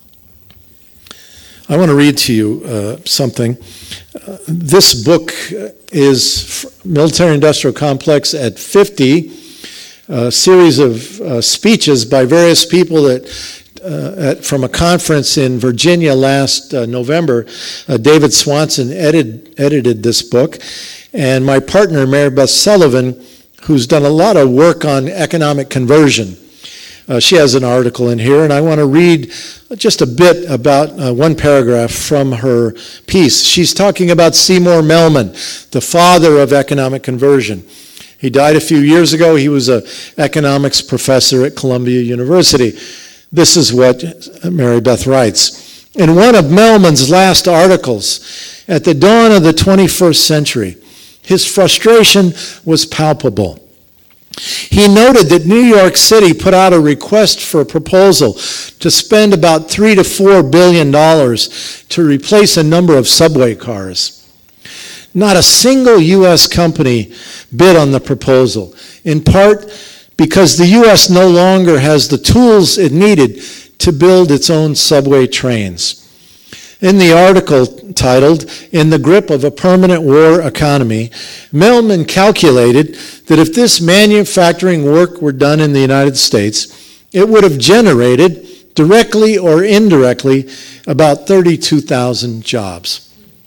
I want to read to you uh, something. Uh, this book is Military-Industrial Complex at fifty, a series of uh, speeches by various people that Uh, at, from a conference in Virginia last uh, November. Uh, David Swanson edit, edited this book, and my partner, Mary Beth Sullivan, who's done a lot of work on economic conversion, uh, she has an article in here, and I want to read just a bit about uh, one paragraph from her piece. She's talking about Seymour Melman, the father of economic conversion. He died a few years ago. He was an economics professor at Columbia University. This is what Mary Beth writes. In one of Melman's last articles, at the dawn of the twenty-first century, his frustration was palpable. He noted that New York City put out a request for a proposal to spend about three to four billion dollars to replace a number of subway cars. Not a single U S company bid on the proposal, in part because the U S no longer has the tools it needed to build its own subway trains. In the article titled, "In the Grip of a Permanent War Economy," Melman calculated that if this manufacturing work were done in the United States, it would have generated, directly or indirectly, about thirty-two thousand jobs.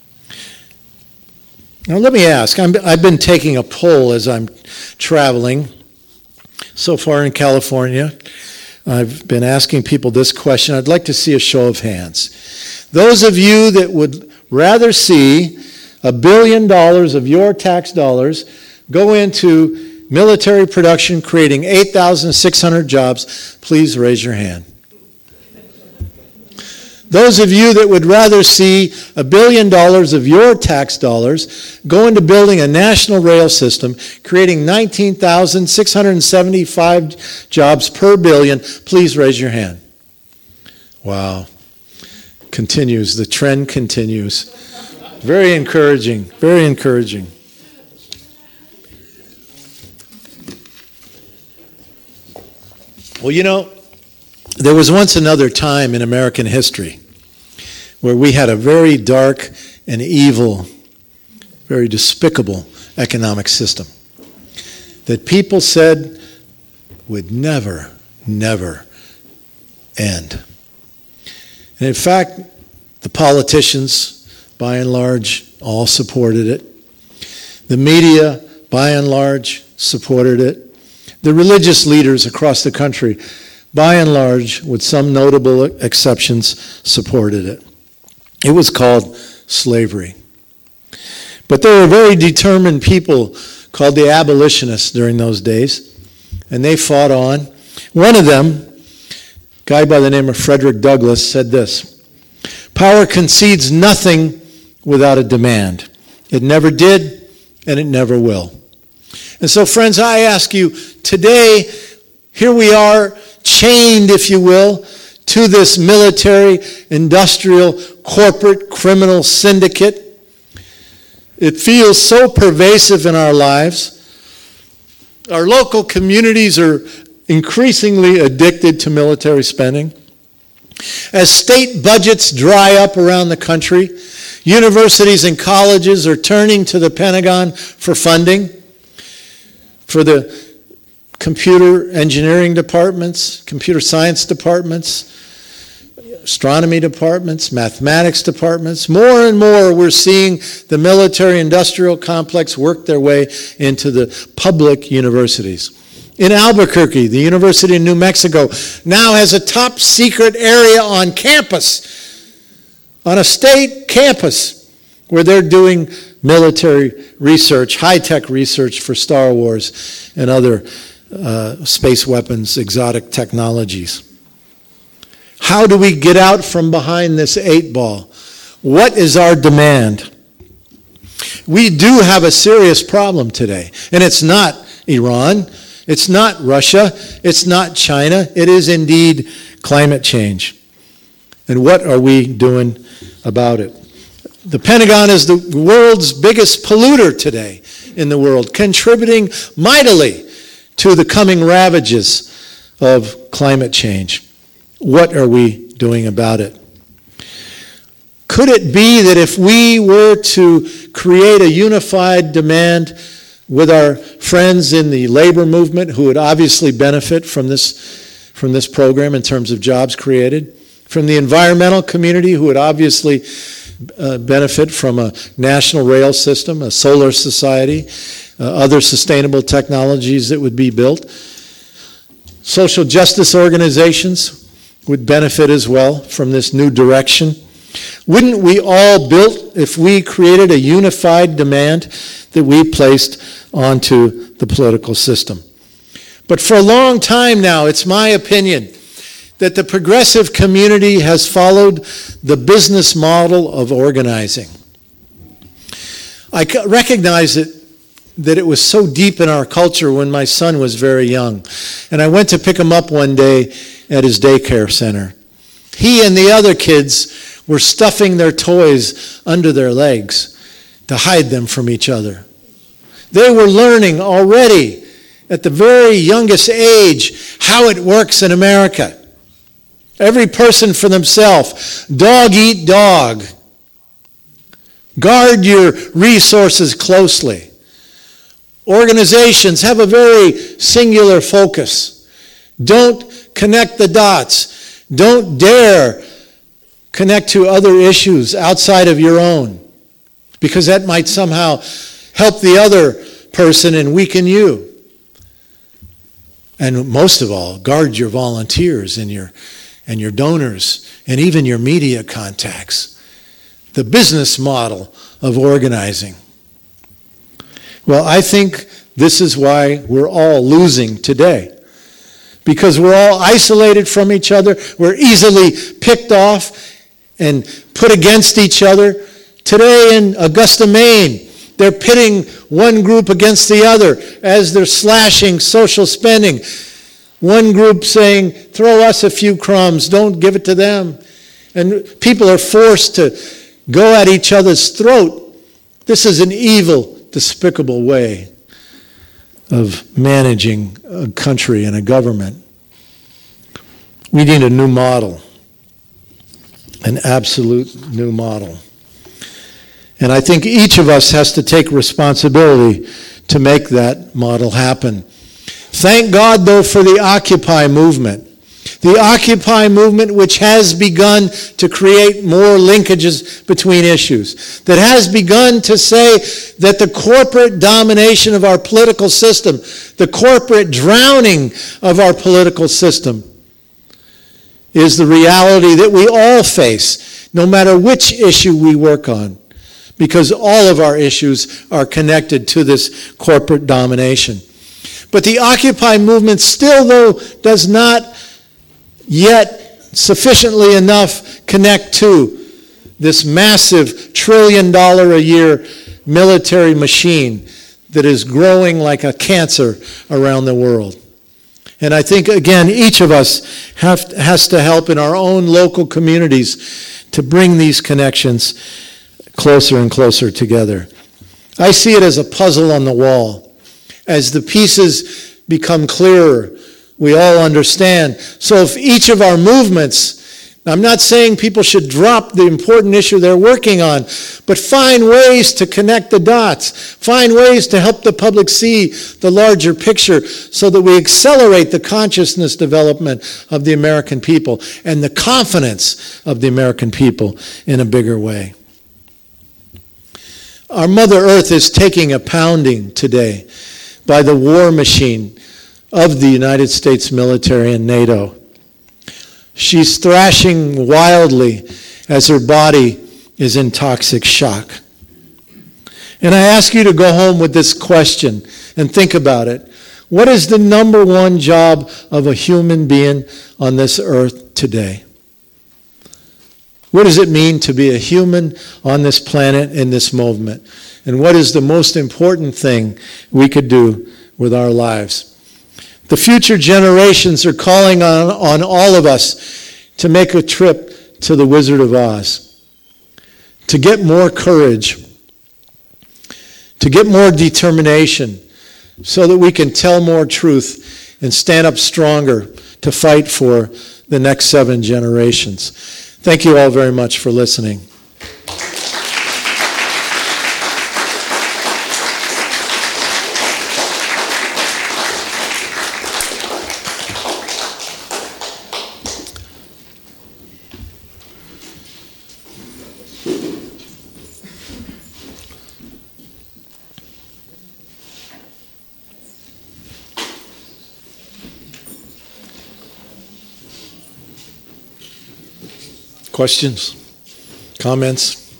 Now let me ask, I'm, I've been taking a poll as I'm traveling so far in California. I've been asking people this question. I'd like to see a show of hands. Those of you that would rather see a billion dollars of your tax dollars go into military production, creating eight thousand six hundred jobs, please raise your hand. Those of you that would rather see a billion dollars of your tax dollars go into building a national rail system, creating nineteen thousand six hundred seventy-five jobs per billion, please raise your hand. Wow. Continues. The trend continues. Very encouraging. Very encouraging. Well, you know, there was once another time in American history where we had a very dark and evil, very despicable economic system that people said would never, never end. And in fact, the politicians, by and large, all supported it. The media, by and large, supported it. The religious leaders across the country, by and large, with some notable exceptions, supported it. It was called slavery. But there were very determined people called the abolitionists during those days, and they fought on. One of them, a guy by the name of Frederick Douglass, said this: "Power concedes nothing without a demand. It never did, and it never will." And so, friends, I ask you today, here we are, chained, if you will, to this military, industrial, corporate, criminal syndicate. It feels so pervasive in our lives. Our local communities are increasingly addicted to military spending. As state budgets dry up around the country, universities and colleges are turning to the Pentagon for funding, for the computer engineering departments, computer science departments, astronomy departments, mathematics departments. More and more we're seeing the military-industrial complex work their way into the public universities. In Albuquerque, the University of New Mexico now has a top secret area on campus, on a state campus, where they're doing military research, high-tech research for Star Wars and other uh, space weapons, exotic technologies. How do we get out from behind this eight ball? What is our demand? We do have a serious problem today, and it's not Iran, it's not Russia, it's not China, it is indeed climate change. And what are we doing about it? The Pentagon is the world's biggest polluter today in the world, contributing mightily to the coming ravages of climate change. What are we doing about it? Could it be that if we were to create a unified demand with our friends in the labor movement, who would obviously benefit from this, from this program in terms of jobs created, from the environmental community, who would obviously uh, benefit from a national rail system, a solar society, uh, other sustainable technologies that would be built, social justice organizations would benefit as well from this new direction. Wouldn't we all build if we created a unified demand that we placed onto the political system? But for a long time now, it's my opinion that the progressive community has followed the business model of organizing. I recognize it, that it was so deep in our culture when my son was very young. And I went to pick him up one day at his daycare center. He and the other kids were stuffing their toys under their legs to hide them from each other. They were learning already at the very youngest age how it works in America. Every person for themselves. Dog eat dog. Guard your resources closely. Organizations have a very singular focus. Don't connect the dots. Don't dare connect to other issues outside of your own, because that might somehow help the other person and weaken you. And most of all, guard your volunteers and your and your donors and even your media contacts. The business model of organizing. Well, I think this is why we're all losing today. Because we're all isolated from each other. We're easily picked off and put against each other. Today in Augusta, Maine, they're pitting one group against the other as they're slashing social spending. One group saying, throw us a few crumbs, don't give it to them. And people are forced to go at each other's throat. This is an evil, despicable way of managing a country and a government. We need a new model, an absolute new model. And I think each of us has to take responsibility to make that model happen. Thank God, though, for the Occupy movement. The Occupy movement, which has begun to create more linkages between issues, that has begun to say that the corporate domination of our political system, the corporate drowning of our political system, is the reality that we all face, no matter which issue we work on. because all of our issues are connected to this corporate domination. But the Occupy movement still, though, does not yet sufficiently enough connect to this massive trillion dollar a year military machine that is growing like a cancer around the world. And I think, again, each of us have, has to help in our own local communities to bring these connections closer and closer together. I see it as a puzzle on the wall. As the pieces become clearer, we all understand. So if each of our movements, I'm not saying people should drop the important issue they're working on, but find ways to connect the dots, find ways to help the public see the larger picture so that we accelerate the consciousness development of the American people and the confidence of the American people in a bigger way. Our Mother Earth is taking a pounding today by the war machine of the United States military and NATO. She's thrashing wildly as her body is in toxic shock. And I ask you to go home with this question and think about it. What is the number one job of a human being on this earth today? What does it mean to be a human on this planet in this movement? And what is the most important thing we could do with our lives? The future generations are calling on, on all of us to make a trip to the Wizard of Oz, to get more courage, to get more determination, so that we can tell more truth and stand up stronger to fight for the next seven generations. Thank you all very much for listening. Questions? Comments?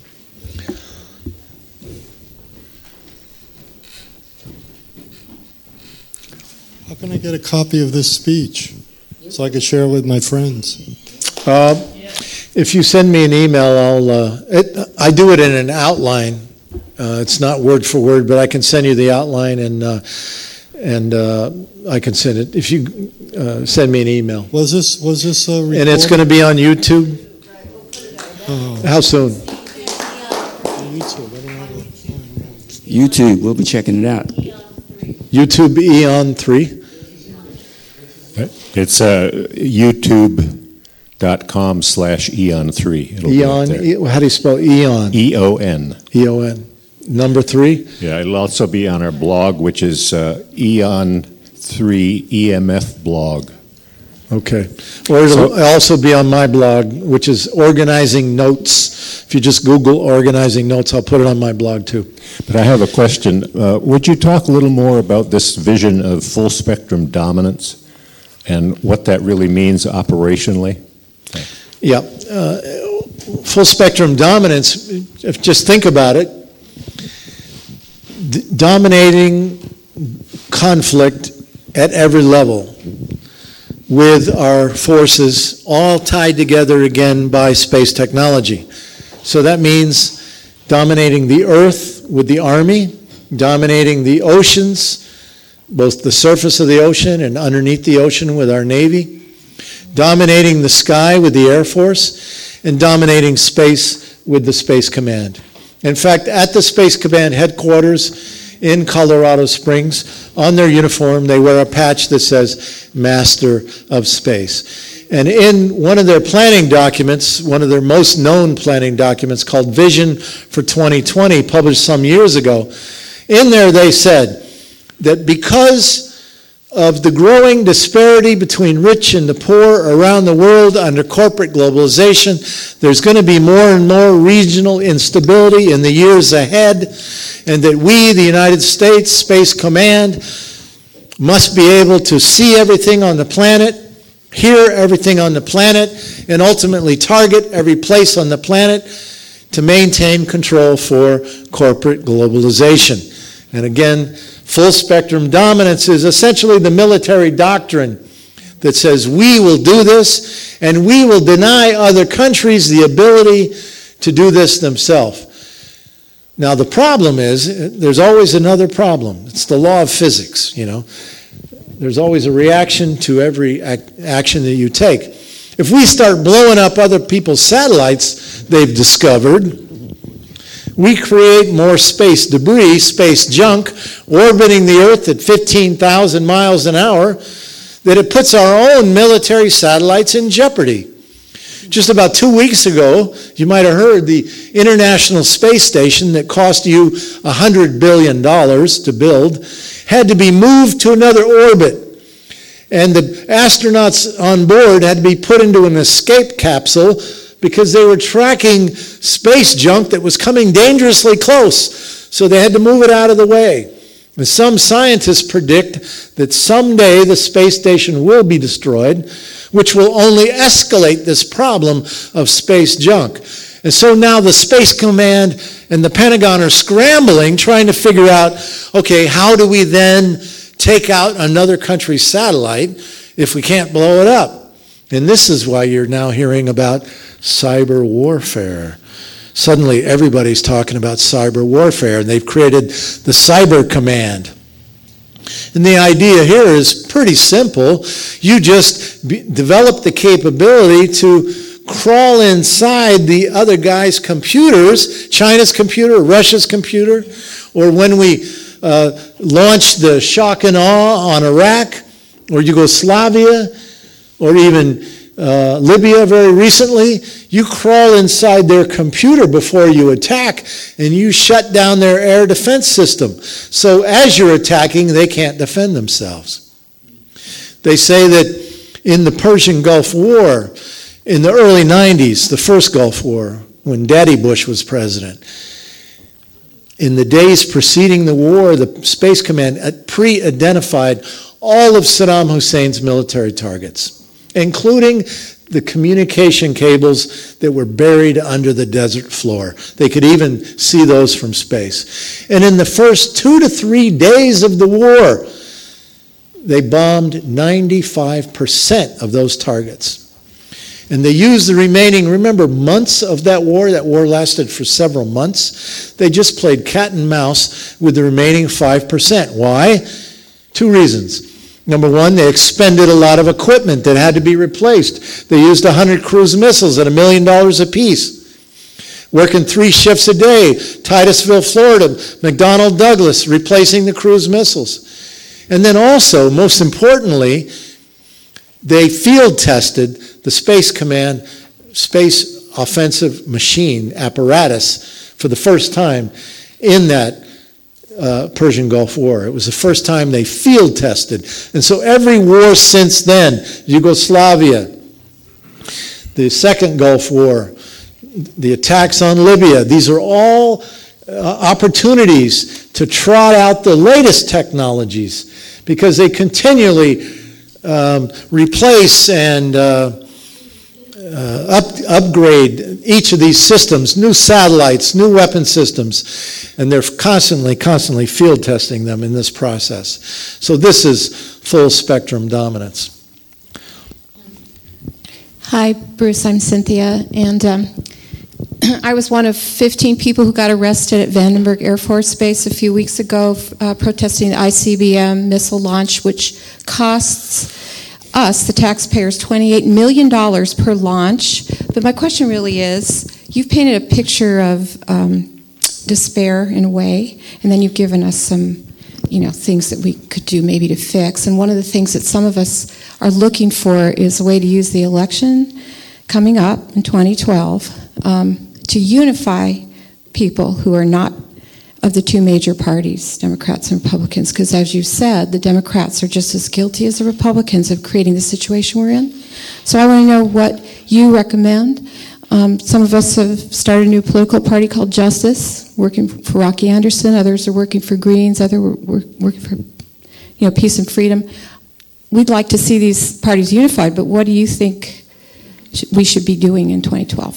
How can I get a copy of this speech so I could share it with my friends? Uh, if you send me an email, I'll. Uh, it, I do it in an outline. Uh, it's not word for word, but I can send you the outline, and uh, and uh, I can send it if you uh, send me an email. Was this was this a recording? And it's going to be on YouTube. Oh. How soon? YouTube. I don't know. YouTube, we'll be checking it out. YouTube Eon three. It's uh, youtube.com slash Eon three. Eon, e, how do you spell Eon? E O N. E O N. Number three? Yeah, it'll also be on our blog, which is uh, Eon three E M F blog. Okay. Or it'll So- also be on my blog, which is Organizing Notes. If you just Google Organizing Notes, I'll put it on my blog too. But I have a question. Uh, would you talk a little more about this vision of full spectrum dominance and what that really means operationally? Yeah. Uh, full spectrum dominance, if just think about it, d- dominating conflict at every level with our forces all tied together again by space technology. So that means dominating the earth with the Army, dominating the oceans, both the surface of the ocean and underneath the ocean with our Navy, dominating the sky with the Air Force, and dominating space with the Space Command. In fact, at the Space Command headquarters in Colorado Springs, on their uniform, they wear a patch that says Master of Space. And in one of their planning documents, one of their most known planning documents called Vision for twenty twenty, published some years ago, in there they said that because of the growing disparity between rich and the poor around the world under corporate globalization, there's going to be more and more regional instability in the years ahead, and that we, the United States Space Command, must be able to see everything on the planet, hear everything on the planet, and ultimately target every place on the planet to maintain control for corporate globalization. And again, full spectrum dominance is essentially the military doctrine that says we will do this and we will deny other countries the ability to do this themselves. Now the problem is, there's always another problem. It's the law of physics, you know. There's always a reaction to every ac- action that you take. If we start blowing up other people's satellites they've discovered, we create more space debris, space junk, orbiting the Earth at fifteen thousand miles an hour, that it puts our own military satellites in jeopardy. Just about two weeks ago, you might have heard the International Space Station that cost you one hundred billion dollars to build had to be moved to another orbit. And the astronauts on board had to be put into an escape capsule because they were tracking space junk that was coming dangerously close. So they had to move it out of the way. And some scientists predict that someday the space station will be destroyed, which will only escalate this problem of space junk. And so now the Space Command and the Pentagon are scrambling, trying to figure out, okay, how do we then take out another country's satellite if we can't blow it up? And this is why you're now hearing about cyber warfare. Suddenly everybody's talking about cyber warfare, and they've created the Cyber Command. And the idea here is pretty simple. You just be, develop the capability to crawl inside the other guy's computers, China's computer, Russia's computer, or when we uh, launched the shock and awe on Iraq, or Yugoslavia, or even uh, Libya very recently, you crawl inside their computer before you attack, and you shut down their air defense system. So as you're attacking, they can't defend themselves. They say that in the Persian Gulf War, in the early nineties, the first Gulf War, when Daddy Bush was president, in the days preceding the war, the Space Command pre-identified all of Saddam Hussein's military targets, including the communication cables that were buried under the desert floor. They could even see those from space. And in the first two to three days of the war, they bombed ninety-five percent of those targets. And they used the remaining, remember, months of that war. That war lasted for several months. They just played cat and mouse with the remaining five percent. Why? Two reasons. Number one, they expended a lot of equipment that had to be replaced. They used one hundred cruise missiles at a million dollars apiece, working three shifts a day, Titusville, Florida, McDonnell Douglas, replacing the cruise missiles. And then also, most importantly, they field tested the Space Command Space Offensive Machine apparatus for the first time in that uh, Persian Gulf War. It was the first time they field tested. And so every war since then, Yugoslavia, the second Gulf War, the attacks on Libya, these are all uh, opportunities to trot out the latest technologies because they continually um, replace and uh, Uh, up, upgrade each of these systems, new satellites, new weapon systems, and they're constantly, constantly field testing them in this process. So this is full spectrum dominance. Hi, Bruce, I'm Cynthia, and um, I was one of fifteen people who got arrested at Vandenberg Air Force Base a few weeks ago uh, protesting the I C B M missile launch, which costs us, the taxpayers, twenty-eight million dollars per launch. But my question really is, you've painted a picture of um, despair in a way, and then you've given us some, you know, things that we could do maybe to fix. And one of the things that some of us are looking for is a way to use the election coming up in twenty twelve um, to unify people who are not of the two major parties, Democrats and Republicans, because as you said, the Democrats are just as guilty as the Republicans of creating the situation we're in. So I want to know what you recommend. Um, some of us have started a new political party called Justice, working for Rocky Anderson. Others are working for Greens. Others are working for, you know, peace and freedom. We'd like to see these parties unified, but what do you think we should be doing in twenty twelve?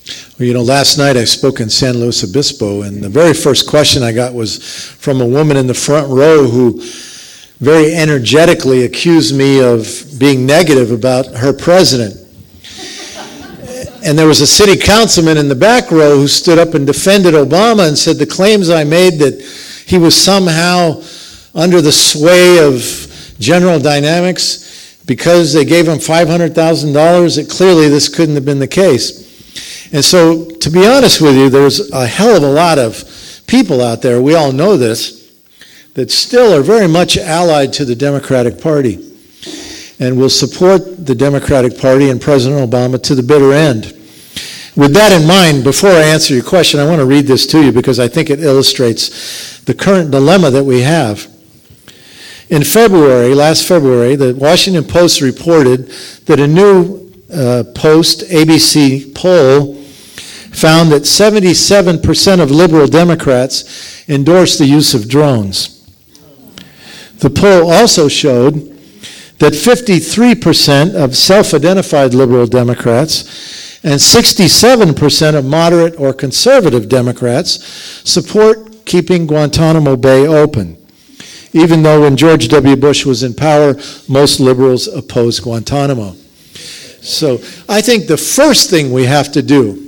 Well, you know, last night I spoke in San Luis Obispo, and the very first question I got was from a woman in the front row who very energetically accused me of being negative about her president. And there was a city councilman in the back row who stood up and defended Obama and said the claims I made that he was somehow under the sway of General Dynamics because they gave him five hundred thousand dollars, that clearly this couldn't have been the case. And so, to be honest with you, there's a hell of a lot of people out there, we all know this, that still are very much allied to the Democratic Party and will support the Democratic Party and President Obama to the bitter end. With that in mind, before I answer your question, I want to read this to you because I think it illustrates the current dilemma that we have. In February, last February, the Washington Post reported that a new uh, Post A B C poll found that seventy-seven percent of liberal Democrats endorsed the use of drones. The poll also showed that fifty-three percent of self-identified liberal Democrats and sixty-seven percent of moderate or conservative Democrats support keeping Guantanamo Bay open, even though when George W. Bush was in power, most liberals opposed Guantanamo. So I think the first thing we have to do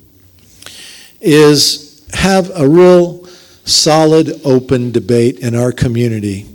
is have a real solid, open debate in our community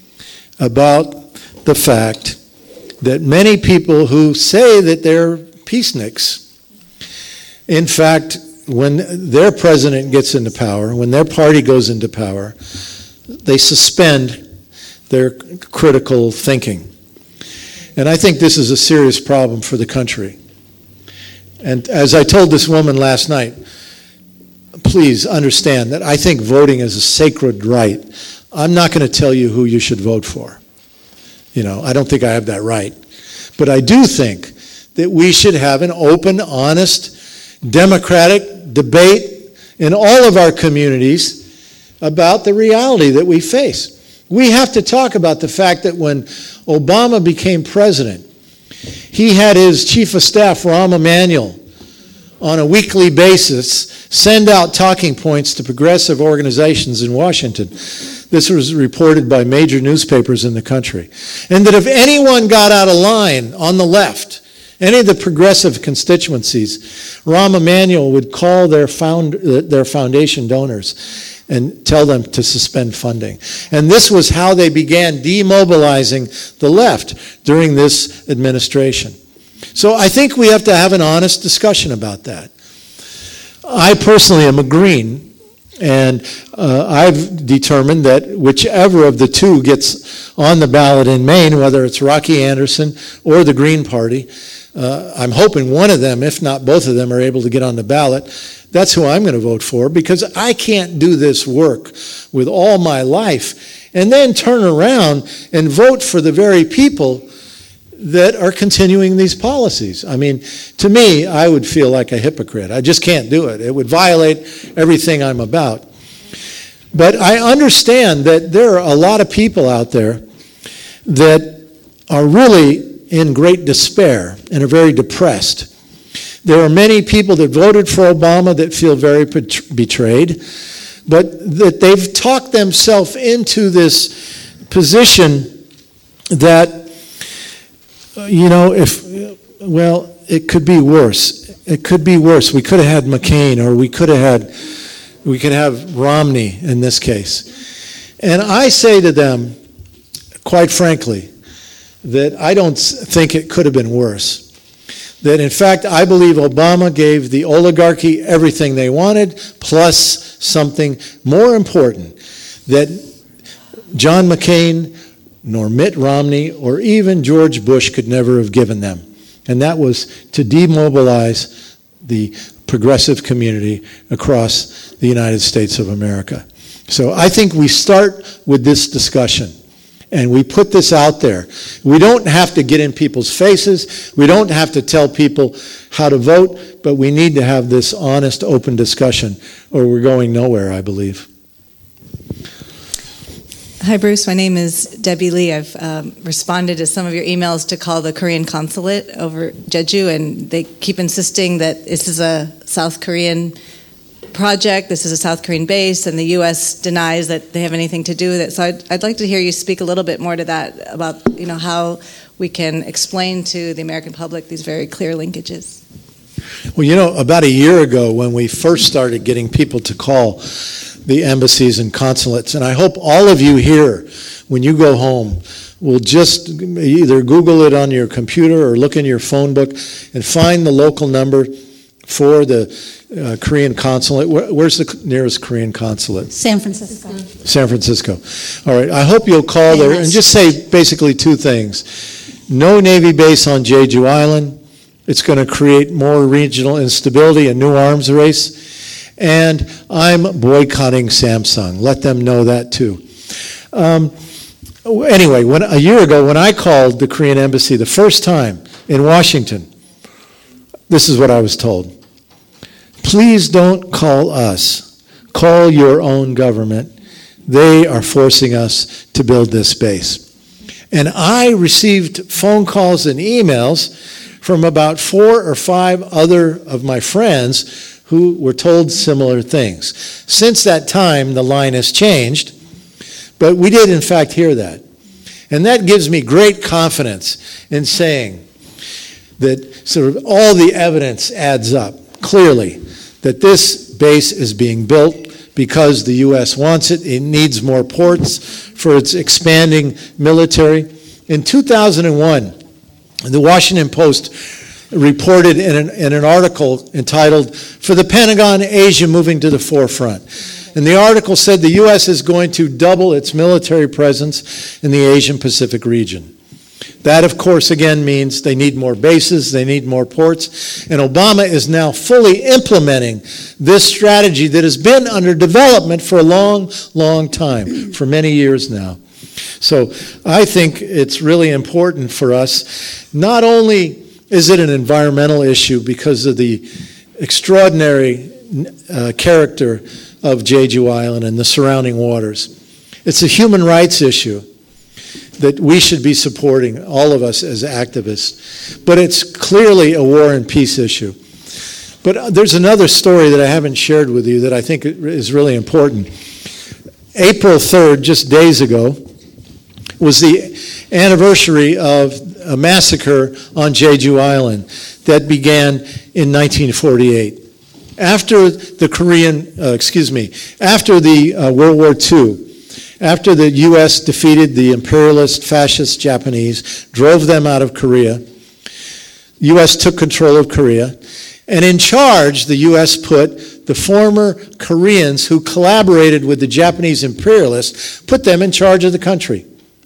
about the fact that many people who say that they're peaceniks, in fact, when their president gets into power, when their party goes into power, they suspend their critical thinking. And I think this is a serious problem for the country. And as I told this woman last night, please understand that I think voting is a sacred right. I'm not going to tell you who you should vote for. You know, I don't think I have that right. But I do think that we should have an open, honest, democratic debate in all of our communities about the reality that we face. We have to talk about the fact that when Obama became president, he had his chief of staff, Rahm Emanuel, on a weekly basis send out talking points to progressive organizations in Washington. This was reported by major newspapers in the country. And that if anyone got out of line on the left, any of the progressive constituencies, Rahm Emanuel would call their, found, their foundation donors and tell them to suspend funding. And this was how they began demobilizing the left during this administration. So I think we have to have an honest discussion about that. I personally am a Green, and uh, I've determined that whichever of the two gets on the ballot in Maine, whether it's Rocky Anderson or the Green Party, uh, I'm hoping one of them, if not both of them, are able to get on the ballot. That's who I'm going to vote for, because I can't do this work with all my life and then turn around and vote for the very people that are continuing these policies. I mean, to me, I would feel like a hypocrite. I just can't do it. It would violate everything I'm about. But I understand that there are a lot of people out there that are really in great despair and are very depressed. There are many people that voted for Obama that feel very betrayed, but that they've talked themselves into this position that, you know, if, well, it could be worse. It could be worse. We could have had McCain, or we could have had, we could have Romney in this case. And I say to them, quite frankly, that I don't think it could have been worse. That in fact, I believe Obama gave the oligarchy everything they wanted, plus something more important, that John McCain, nor Mitt Romney, or even George Bush could never have given them. And that was to demobilize the progressive community across the United States of America. So I think we start with this discussion. And we put this out there. We don't have to get in people's faces. We don't have to tell people how to vote, but we need to have this honest, open discussion, or we're going nowhere, I believe. Hi, Bruce. My name is Debbie Lee. I've um, responded to some of your emails to call the Korean consulate over Jeju, and they keep insisting that this is a South Korean project. This is a South Korean base, and the U S denies that they have anything to do with it. So I'd, I'd like to hear you speak a little bit more to that, about, you know, how we can explain to the American public these very clear linkages. Well, you know, about a year ago when we first started getting people to call the embassies and consulates, and I hope all of you here, when you go home, will just either Google it on your computer or look in your phone book and find the local number for the uh, Korean consulate. Where, where's the nearest Korean consulate? San Francisco. San Francisco. All right. I hope you'll call there and just say basically two things. No Navy base on Jeju Island. It's going to create more regional instability, a new arms race. And I'm boycotting Samsung. Let them know that too. Um, anyway, when, a year ago when I called the Korean embassy the first time in Washington, this is what I was told. Please don't call us. Call your own government. They are forcing us to build this base. And I received phone calls and emails from about four or five other of my friends who were told similar things. Since that time, the line has changed, but we did in fact hear that. And that gives me great confidence in saying that sort of all the evidence adds up clearly that this base is being built because the U S wants it. It needs more ports for its expanding military. In two thousand one, the Washington Post reported in an, in an article entitled, "For the Pentagon, Asia Moving to the Forefront." And the article said the U S is going to double its military presence in the Asian Pacific region. That, of course, again means they need more bases, they need more ports, and Obama is now fully implementing this strategy that has been under development for a long, long time, for many years now. So I think it's really important for us. Not only is it an environmental issue because of the extraordinary uh, character of Jeju Island and the surrounding waters, it's a human rights issue that we should be supporting, all of us as activists. But it's clearly a war and peace issue. But there's another story that I haven't shared with you that I think is really important. April third, just days ago, was the anniversary of a massacre on Jeju Island that began in nineteen forty-eight. After the Korean, uh, excuse me, after the uh, World War Two, after the U S defeated the imperialist fascist Japanese, drove them out of Korea, the U S took control of Korea, and in charge, the U S put the former Koreans who collaborated with the Japanese imperialists, put them in charge of the country.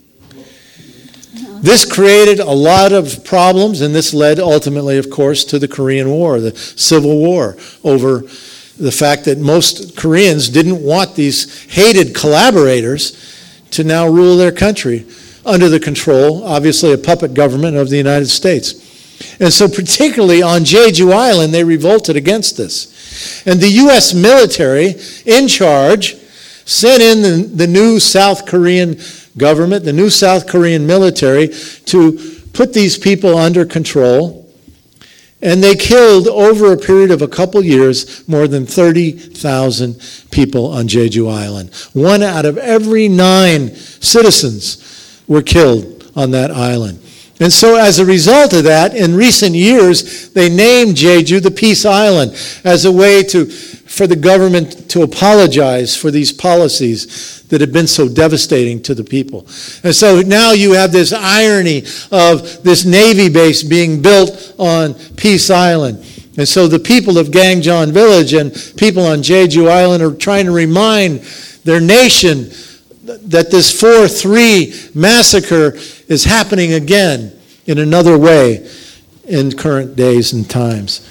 This created a lot of problems, and this led ultimately, of course, to the Korean War, the Civil War, over the fact that most Koreans didn't want these hated collaborators to now rule their country under the control, obviously a puppet government of the United States. And so particularly on Jeju Island, they revolted against this. And the U S military in charge sent in the, the new South Korean government, the new South Korean military, to put these people under control. And they killed, over a period of a couple years, more than thirty thousand people on Jeju Island. One out of every nine citizens were killed on that island. And so as a result of that, in recent years, they named Jeju the Peace Island as a way to, for the government to apologize for these policies that have been so devastating to the people. And so now you have this irony of this Navy base being built on Peace Island. And so the people of Gangjeon Village and people on Jeju Island are trying to remind their nation that this four three massacre is happening again in another way in current days and times.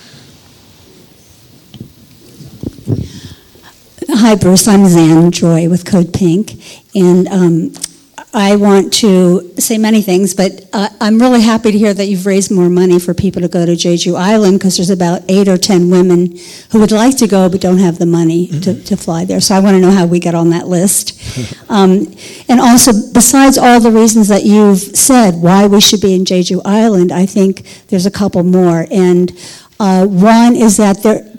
Hi, Bruce. I'm Zan Joy with Code Pink, and um, I want to say many things, but uh, I'm really happy to hear that you've raised more money for people to go to Jeju Island, because there's about eight or ten women who would like to go but don't have the money mm-hmm. to, to fly there. So I want to know how we get on that list. um, and also, besides all the reasons that you've said why we should be in Jeju Island, I think there's a couple more. And Uh, one is that there,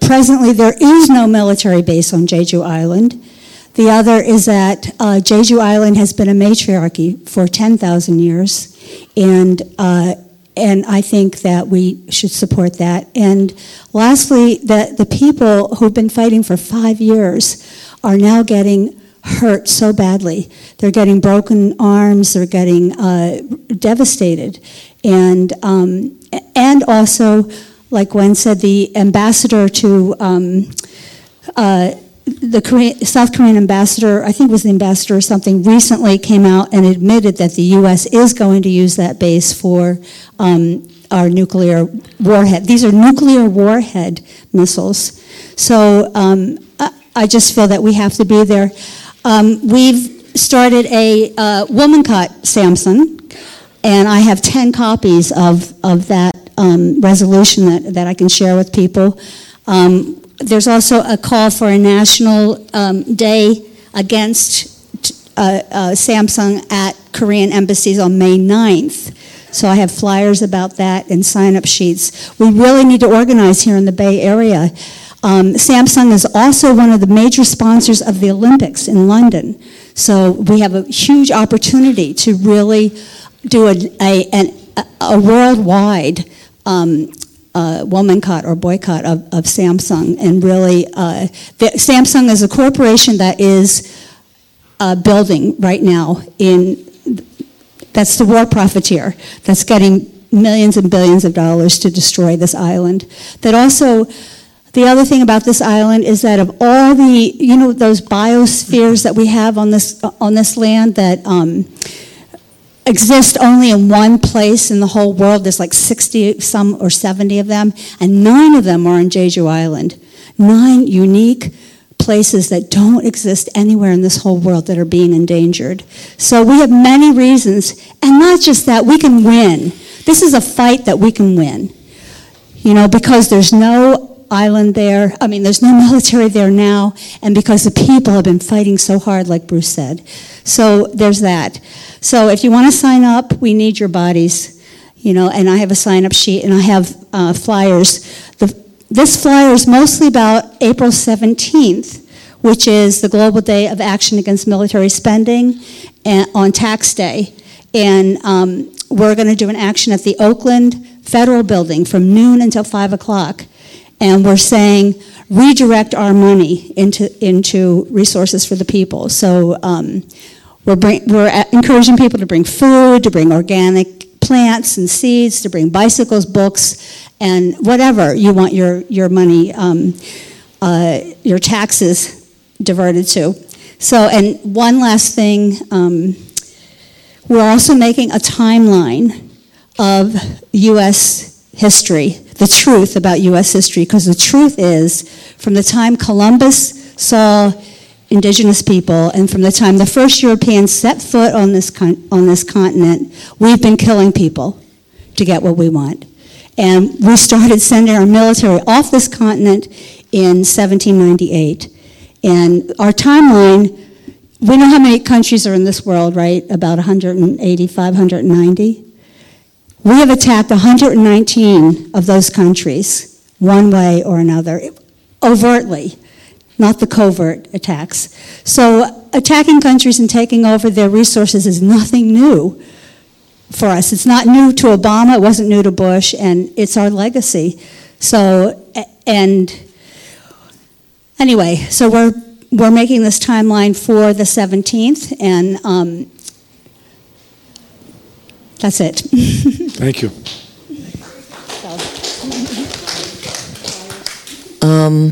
presently there is no military base on Jeju Island. The other is that uh, Jeju Island has been a matriarchy for ten thousand years, and uh, and I think that we should support that. And lastly, that the people who've been fighting for five years are now getting hurt so badly. They're getting broken arms, they're getting uh, devastated. And, um, and also, like Gwen said, the ambassador to um, uh, the Korean, South Korean ambassador, I think it was the ambassador or something, recently came out and admitted that the U S is going to use that base for um, our nuclear warhead. These are nuclear warhead missiles. So um, I, I just feel that we have to be there. Um, we've started a uh, woman-cut Samsung, and I have ten copies of, of that um, resolution that, that I can share with people. Um, There's also a call for a national um, day against uh, uh, Samsung at Korean embassies on May ninth. So I have flyers about that and sign-up sheets. We really need to organize here in the Bay Area. Um, Samsung is also one of the major sponsors of the Olympics in London. So we have a huge opportunity to really do a, a, a, a worldwide um, Uh, woman cut or boycott of, of Samsung, and really, uh, the, Samsung is a corporation that is uh, building right now in, that's the war profiteer, that's getting millions and billions of dollars to destroy this island. That also, the other thing about this island is that of all the, you know, those biospheres that we have on this, on this land that, um, exist only in one place in the whole world. There's like sixty some or seventy of them, and nine of them are on Jeju Island. Nine unique places that don't exist anywhere in this whole world that are being endangered. So we have many reasons, and not just that, we can win. This is a fight that we can win. You know, because there's no island there, I mean, there's no military there now, and because the people have been fighting so hard, like Bruce said. So there's that. So if you want to sign up, we need your bodies, you know, and I have a sign-up sheet, and I have uh, flyers. The, this flyer is mostly about April seventeenth, which is the Global Day of Action Against Military Spending and, on tax day. And um, we're going to do an action at the Oakland Federal Building from noon until five o'clock. And we're saying, redirect our money into, into resources for the people. So um, we're, bring, we're encouraging people to bring food, to bring organic plants and seeds, to bring bicycles, books, and whatever you want your, your money, um, uh, your taxes diverted to. So, and one last thing, um, we're also making a timeline of U S history, the truth about U S history, because the truth is, from the time Columbus saw indigenous people, and from the time the first Europeans set foot on this con- on this continent, we've been killing people to get what we want. And we started sending our military off this continent in seventeen ninety-eight. And our timeline, we know how many countries are in this world, right? About one hundred eighty-five, one hundred ninety. We have attacked one hundred nineteen of those countries, one way or another, overtly, not the covert attacks. So attacking countries and taking over their resources is nothing new for us. It's not new to Obama, it wasn't new to Bush, and it's our legacy. So, and anyway, so we're, we're making this timeline for the seventeenth, and um, that's it. Thank you. Um,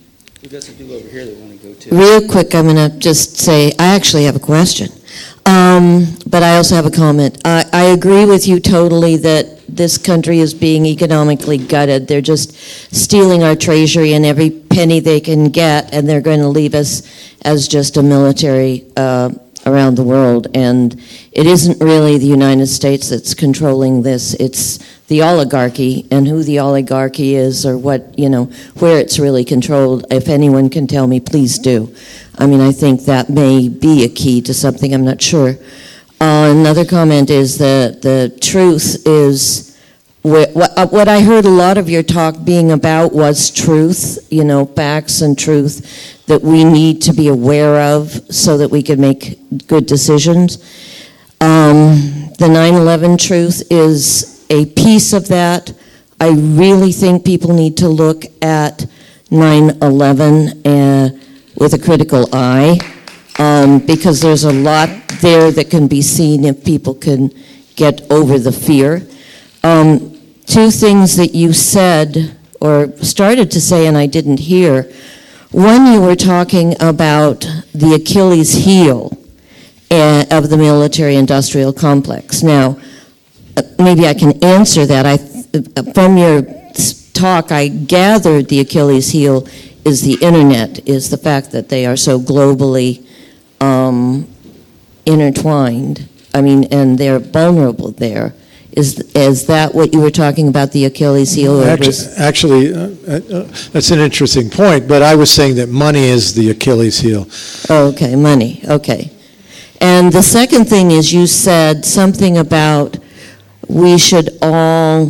real quick, I'm going to just say, I actually have a question, um, but I also have a comment. I, I agree with you totally that this country is being economically gutted. They're just stealing our treasury and every penny they can get, and they're going to leave us as just a military uh, around the world. And it isn't really the United States that's controlling this. It's the oligarchy, and who the oligarchy is, or what, you know, where it's really controlled. If anyone can tell me, please do. I mean, I think that may be a key to something. I'm not sure. Uh, another comment is that the truth is What, what, uh, what I heard a lot of your talk being about was truth, you know, facts and truth that we need to be aware of so that we can make good decisions. Um, the nine eleven truth is a piece of that. I really think people need to look at nine eleven uh, with a critical eye, um, because there's a lot there that can be seen if people can get over the fear. Um, two things that you said, or started to say and I didn't hear. One, you were talking about the Achilles heel uh, of the military-industrial complex. Now, uh, maybe I can answer that. I, uh, from your talk, I gathered the Achilles heel is the internet, is the fact that they are so globally um, intertwined. I mean, and they're vulnerable there. Is is that what you were talking about, the Achilles heel? Actually, actually uh, uh, that's an interesting point, but I was saying that money is the Achilles heel. Oh, okay, money, okay. And the second thing is you said something about we should all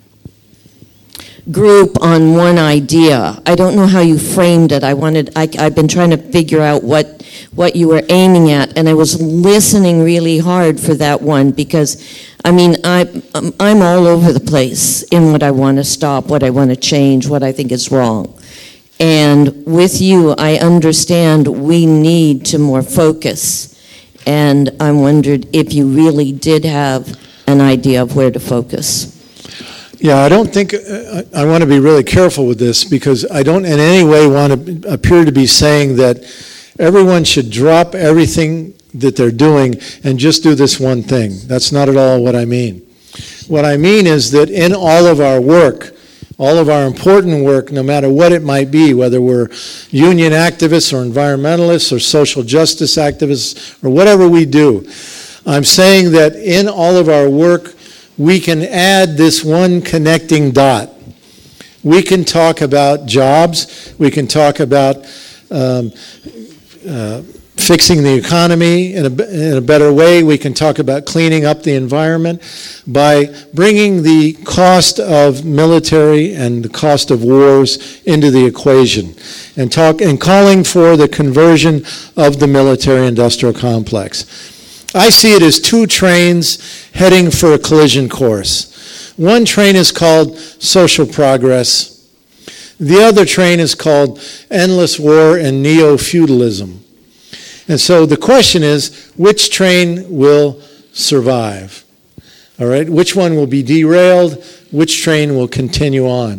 group on one idea. I don't know how you framed it. I wanted, I, I've been trying to figure out what, what you were aiming at, and I was listening really hard for that one because, I mean, I, I'm all over the place in what I want to stop, what I want to change, what I think is wrong. And with you, I understand we need to more focus, and I wondered if you really did have an idea of where to focus. Yeah, I don't think, uh, I want to be really careful with this because I don't in any way want to appear to be saying that everyone should drop everything that they're doing and just do this one thing. That's not at all what I mean. What I mean is that in all of our work, all of our important work, no matter what it might be, whether we're union activists or environmentalists or social justice activists or whatever we do, I'm saying that in all of our work, we can add this one connecting dot. We can talk about jobs. We can talk about um, uh, fixing the economy in a, in a better way. We can talk about cleaning up the environment by bringing the cost of military and the cost of wars into the equation and talk and calling for the conversion of the military-industrial complex. I see it as two trains heading for a collision course. One train is called social progress. The other train is called endless war and neo-feudalism. And so the question is, which train will survive? All right, which one will be derailed? Which train will continue on?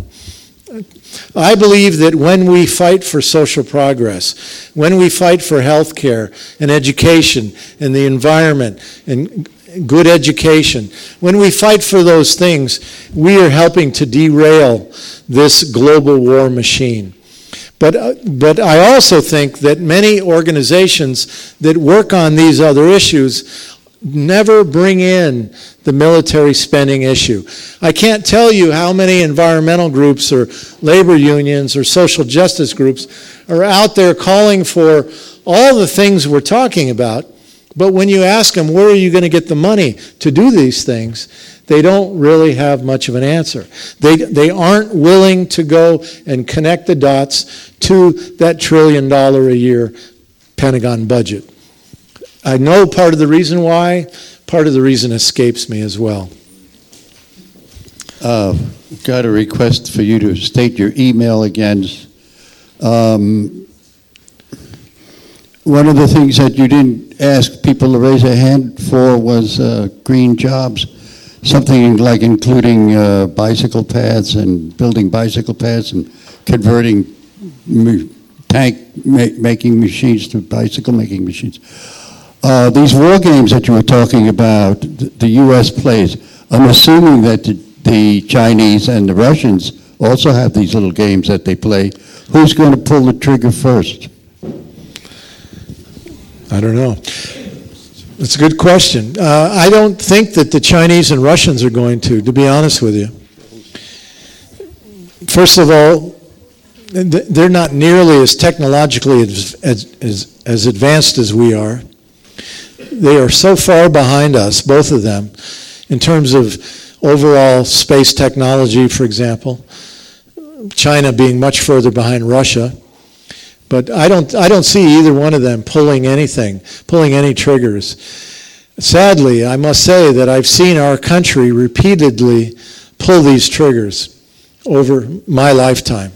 I believe that when we fight for social progress, when we fight for health care and education and the environment and good education, when we fight for those things, we are helping to derail this global war machine. But, uh, but I also think that many organizations that work on these other issues never bring in the military spending issue. I can't tell you how many environmental groups or labor unions or social justice groups are out there calling for all the things we're talking about, but when you ask them, where are you going to get the money to do these things, they don't really have much of an answer. They, they aren't willing to go and connect the dots to that trillion dollar a year Pentagon budget. I know part of the reason why, part of the reason escapes me as well. Uh, got a request for you to state your email again. Um, one of the things that you didn't ask people to raise a hand for was uh, green jobs, something like including uh, bicycle paths and building bicycle paths and converting tank ma making machines to bicycle making machines. Uh, these war games that you were talking about, the U S plays, I'm assuming that the, the Chinese and the Russians also have these little games that they play. Who's going to pull the trigger first? I don't know. That's a good question. Uh, I don't think that the Chinese and Russians are going to, to be honest with you. First of all, they're not nearly as technologically as, as, as advanced as we are. They are so far behind us, both of them, in terms of overall space technology, for example. China being much further behind Russia. But I don't, I don't see either one of them pulling anything, pulling any triggers. Sadly, I must say that I've seen our country repeatedly pull these triggers over my lifetime.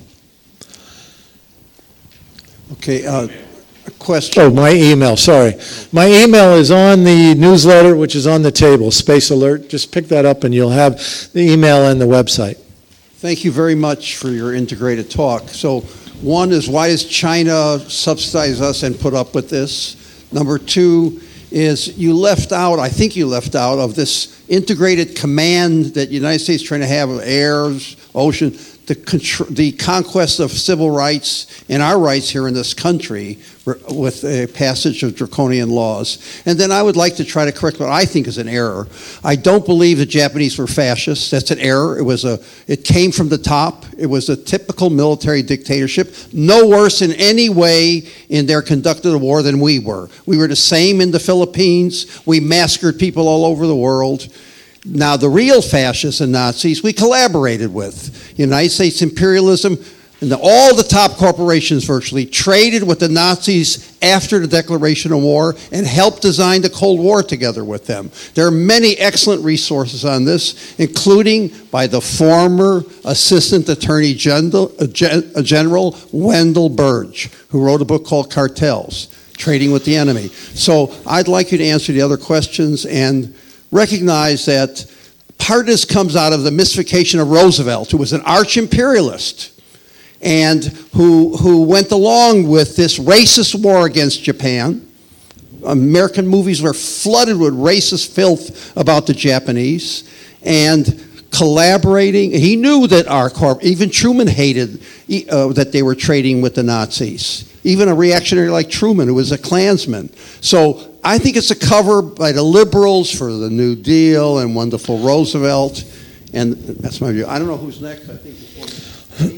Okay, uh, a question. Oh, my email, sorry. My email is on the newsletter, which is on the table, Space Alert. Just pick that up and you'll have the email and the website. Thank you very much for your integrated talk. So one is, why does China subsidize us and put up with this? Number two is, you left out, I think you left out, of this integrated command that the United States is trying to have of airs, ocean, the, contr- the conquest of civil rights and our rights here in this country with a passage of draconian laws. And then I would like to try to correct what I think is an error. I don't believe the Japanese were fascists. That's an error. It was a. It came from the top. It was a typical military dictatorship, no worse in any way in their conduct of the war than we were. We were the same in the Philippines. We massacred people all over the world. Now, the real fascists and Nazis we collaborated with. United States imperialism, and the, all the top corporations virtually traded with the Nazis after the declaration of war and helped design the Cold War together with them. There are many excellent resources on this, including by the former Assistant Attorney General, General Wendell Burge, who wrote a book called Cartels, Trading with the Enemy. So I'd like you to answer the other questions and recognize that part of this comes out of the mystification of Roosevelt, who was an arch-imperialist and who, who went along with this racist war against Japan. American movies were flooded with racist filth about the Japanese, and collaborating. He knew that our corp, even Truman hated uh, that they were trading with the Nazis. Even a reactionary like Truman, who was a Klansman. So I think it's a cover by the liberals for the New Deal and wonderful Roosevelt, and that's my view. I don't know who's next. I think it's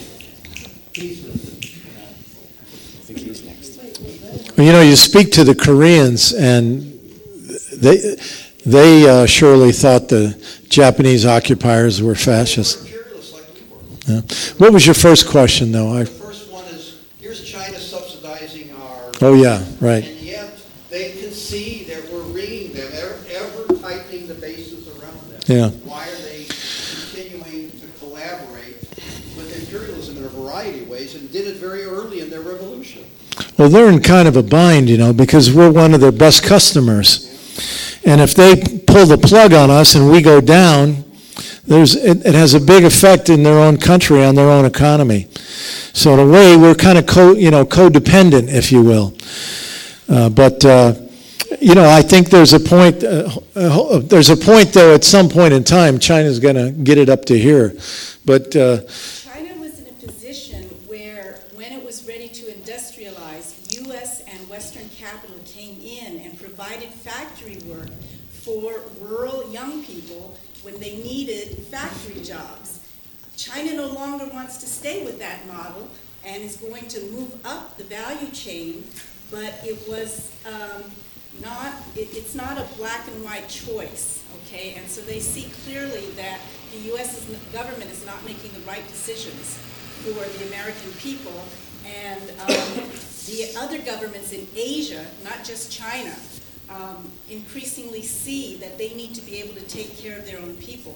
Well, you know, you speak to the Koreans, and they they uh, surely thought the Japanese occupiers were fascist. Yeah. What was your first question, though? I, the first one is, here's China subsidizing our... Oh, yeah, right. And yet they can see that we're ringing them, ever, ever tightening the bases around them. Yeah. Why are they continuing to collaborate with imperialism in a variety of ways, and did it very early in their revolution? Well, they're in kind of a bind, you know, because we're one of their best customers. And if they pull the plug on us and we go down, there's it, it has a big effect in their own country, on their own economy. So in a way, we're kind of co, you know, codependent, if you will. Uh, but uh, you know, I think there's a point. Uh, uh, there's a point, though. At some point in time, China's going to get it up to here. But uh, China was in a position where, when it was ready to industrialize, U S and Western capital came in and provided factory work for rural young people when they needed factory jobs. China no longer wants to stay with that model and is going to move up the value chain, but it was um, not, it, it's not a black and white choice, okay? And so they see clearly that the U S government is not making the right decisions for the American people, and um, the other governments in Asia, not just China, um, increasingly see that they need to be able to take care of their own people.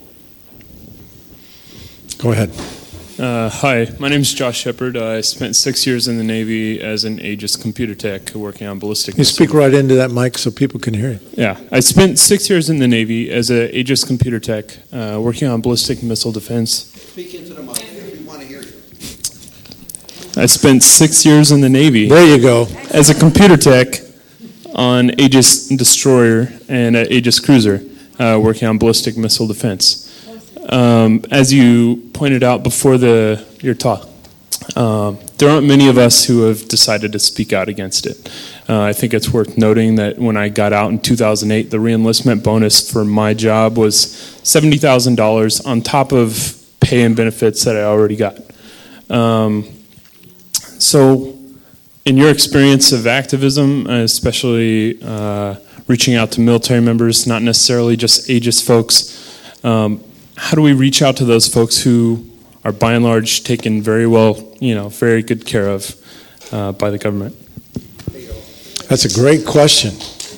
Go ahead. Uh, hi, my name is Josh Shepard. I spent six years in the Navy as an Aegis computer tech working on ballistic You missiles. speak right into that mic so people can hear you. Yeah, I spent six years in the Navy as an Aegis computer tech uh, working on ballistic missile defense. Speak into the mic if you want to hear you. I spent six years in the Navy. There you go. As a computer tech on Aegis destroyer and an Aegis cruiser uh, working on ballistic missile defense. Um, as you pointed out before the your talk, um, there aren't many of us who have decided to speak out against it. Uh, I think it's worth noting that when I got out in two thousand eight, the reenlistment bonus for my job was seventy thousand dollars on top of pay and benefits that I already got. Um, so in your experience of activism, especially uh, reaching out to military members, not necessarily just Aegis folks, Um, how do we reach out to those folks who are by and large taken very well, you know, very good care of uh, by the government? That's a great question.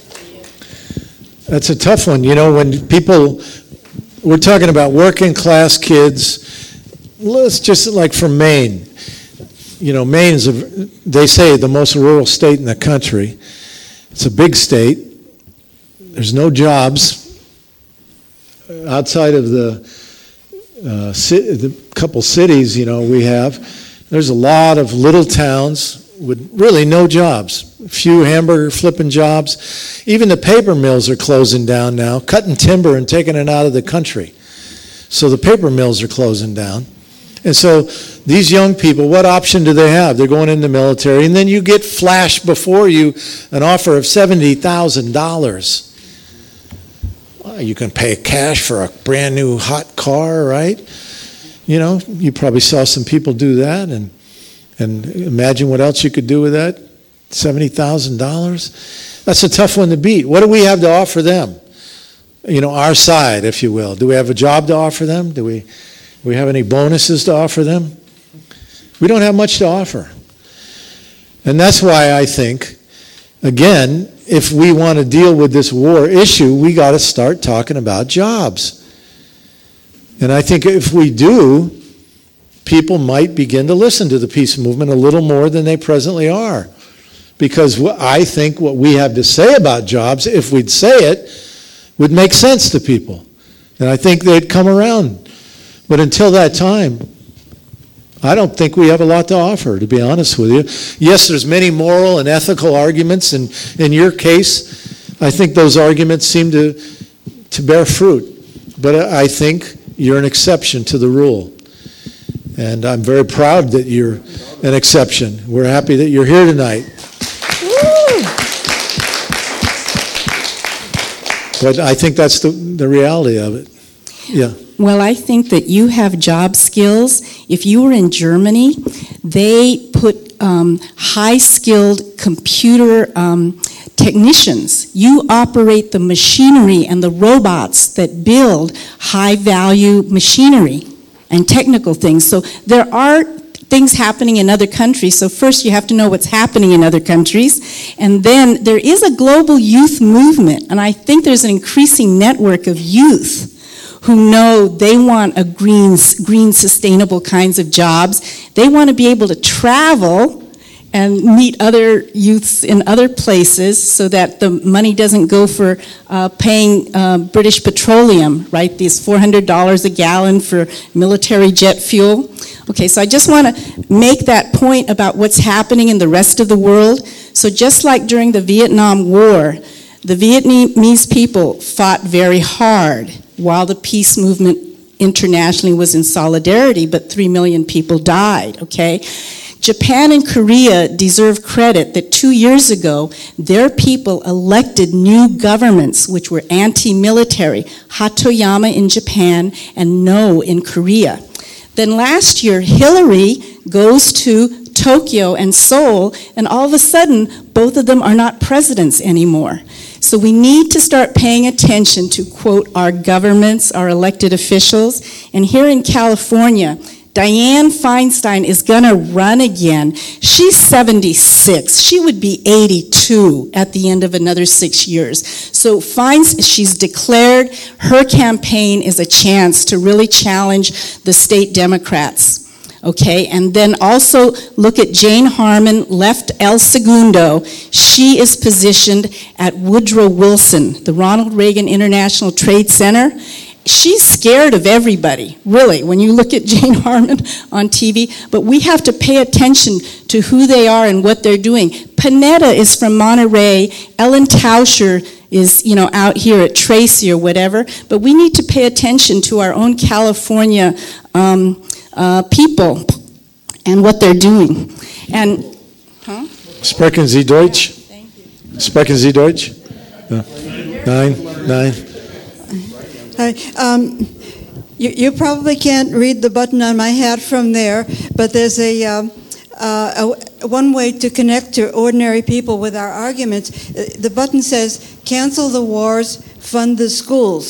That's a tough one. You know, when people, we're talking about working class kids, let's just like from Maine. You know, Maine's, a, they say, the most rural state in the country. It's a big state. There's no jobs outside of the, uh, ci- the couple cities, you know, we have. There's a lot of little towns with really no jobs. A few hamburger flipping jobs. Even the paper mills are closing down now, cutting timber and taking it out of the country. So the paper mills are closing down. And so these young people, what option do they have? They're going in the military, and then you get flashed before you an offer of seventy thousand dollars. Well, you can pay cash for a brand new hot car, right? You know, you probably saw some people do that, and and imagine what else you could do with that, seventy thousand dollars. That's a tough one to beat. What do we have to offer them? You know, our side, if you will. Do we have a job to offer them? Do we... Do we have any bonuses to offer them? We don't have much to offer. And that's why I think, again, if we want to deal with this war issue, we got to start talking about jobs. And I think if we do, people might begin to listen to the peace movement a little more than they presently are. Because I think what we have to say about jobs, if we'd say it, would make sense to people. And I think they'd come around. But until that time, I don't think we have a lot to offer, to be honest with you. Yes, there's many moral and ethical arguments, and in your case, I think those arguments seem to, to bear fruit. But I think you're an exception to the rule. And I'm very proud that you're an exception. We're happy that you're here tonight. Woo! But I think that's the, the reality of it. Yeah. Well, I think that you have job skills. If you were in Germany, they put um, high-skilled computer um, technicians. You operate the machinery and the robots that build high-value machinery and technical things. So there are things happening in other countries. So first you have to know what's happening in other countries. And then there is a global youth movement, and I think there's an increasing network of youth who know they want a green, green, sustainable kinds of jobs. They want to be able to travel and meet other youths in other places so that the money doesn't go for uh, paying uh, British Petroleum, right? These four hundred dollars a gallon for military jet fuel. Okay, so I just want to make that point about what's happening in the rest of the world. So just like during the Vietnam War, the Vietnamese people fought very hard while the peace movement internationally was in solidarity, but three million people died, okay? Japan and Korea deserve credit that two years ago, their people elected new governments which were anti-military, Hatoyama in Japan and No in Korea. Then last year, Hillary goes to Tokyo and Seoul, and all of a sudden, both of them are not presidents anymore. So we need to start paying attention to, quote, our governments, our elected officials. And here in California, Dianne Feinstein is going to run again. She's seventy-six. She would be eighty-two at the end of another six years. So Feinstein, she's declared her campaign is a chance to really challenge the state Democrats. Okay, and then also look at Jane Harmon, left El Segundo. She is positioned at Woodrow Wilson, the Ronald Reagan International Trade Center. She's scared of everybody, really, when you look at Jane Harmon on T V. But we have to pay attention to who they are and what they're doing. Panetta is from Monterey. Ellen Tauscher is, you know, out here at Tracy or whatever. But we need to pay attention to our own California um, Uh, people and what they're doing. And, huh? Sprechen Sie Deutsch? Thank you. Sprechen Sie Deutsch? No. Nine, nine. Hi. Um, you, you probably can't read the button on my hat from there, but there's a, um, uh, a one way to connect to ordinary people with our arguments. The button says, cancel the wars, fund the schools.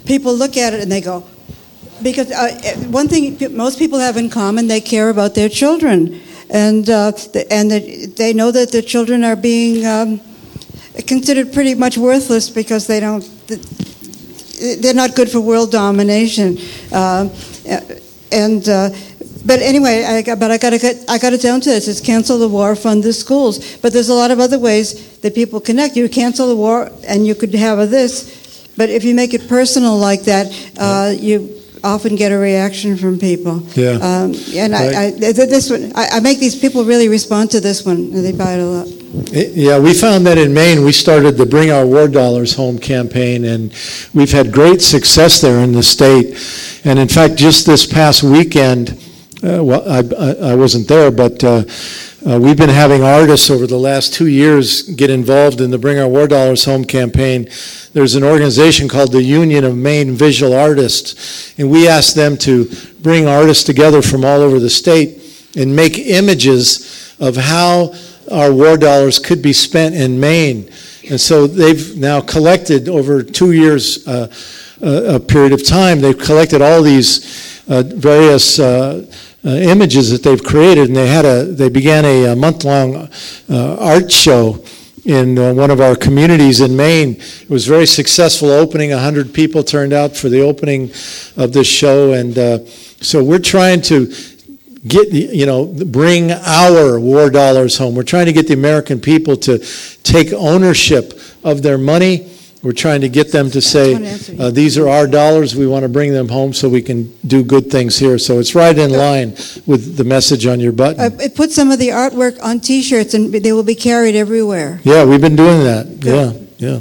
people look at it and they go, because uh, one thing most people have in common, they care about their children. And, uh, and they know that their children are being um, considered pretty much worthless because they don't, they're not good for world domination. Uh, and uh, But anyway, I got, but I got to get, I got it down to this: it's cancel the war, fund the schools. But there's a lot of other ways that people connect. You cancel the war, and you could have a this. But if you make it personal like that, uh, you often get a reaction from people. Yeah. Um, and right. I, I, this one, I, I make these people really respond to this one, and they buy it a lot. Yeah, we found that in Maine. We started the Bring Our War Dollars Home campaign, and we've had great success there in the state. And in fact, just this past weekend, uh, well, I, I, I wasn't there, but uh, uh, we've been having artists over the last two years get involved in the Bring Our War Dollars Home campaign. There's an organization called the Union of Maine Visual Artists, and we asked them to bring artists together from all over the state and make images of how our war dollars could be spent in Maine. And so they've now collected over two years, uh, a, a period of time, they've collected all these uh, various uh, uh, images that they've created, and they had a, they began a, a month-long uh, art show in uh, one of our communities in Maine. It was very successful opening. one hundred people turned out for the opening of this show, and uh, so we're trying to get, you know, bring our war dollars home. We're trying to get the American people to take ownership of their money. We're trying to get them to say, uh, these are our dollars, we want to bring them home so we can do good things here. So it's right in line with the message on your button. Uh, it put some of the artwork on T-shirts, and they will be carried everywhere. Yeah, we've been doing that. Good. Yeah,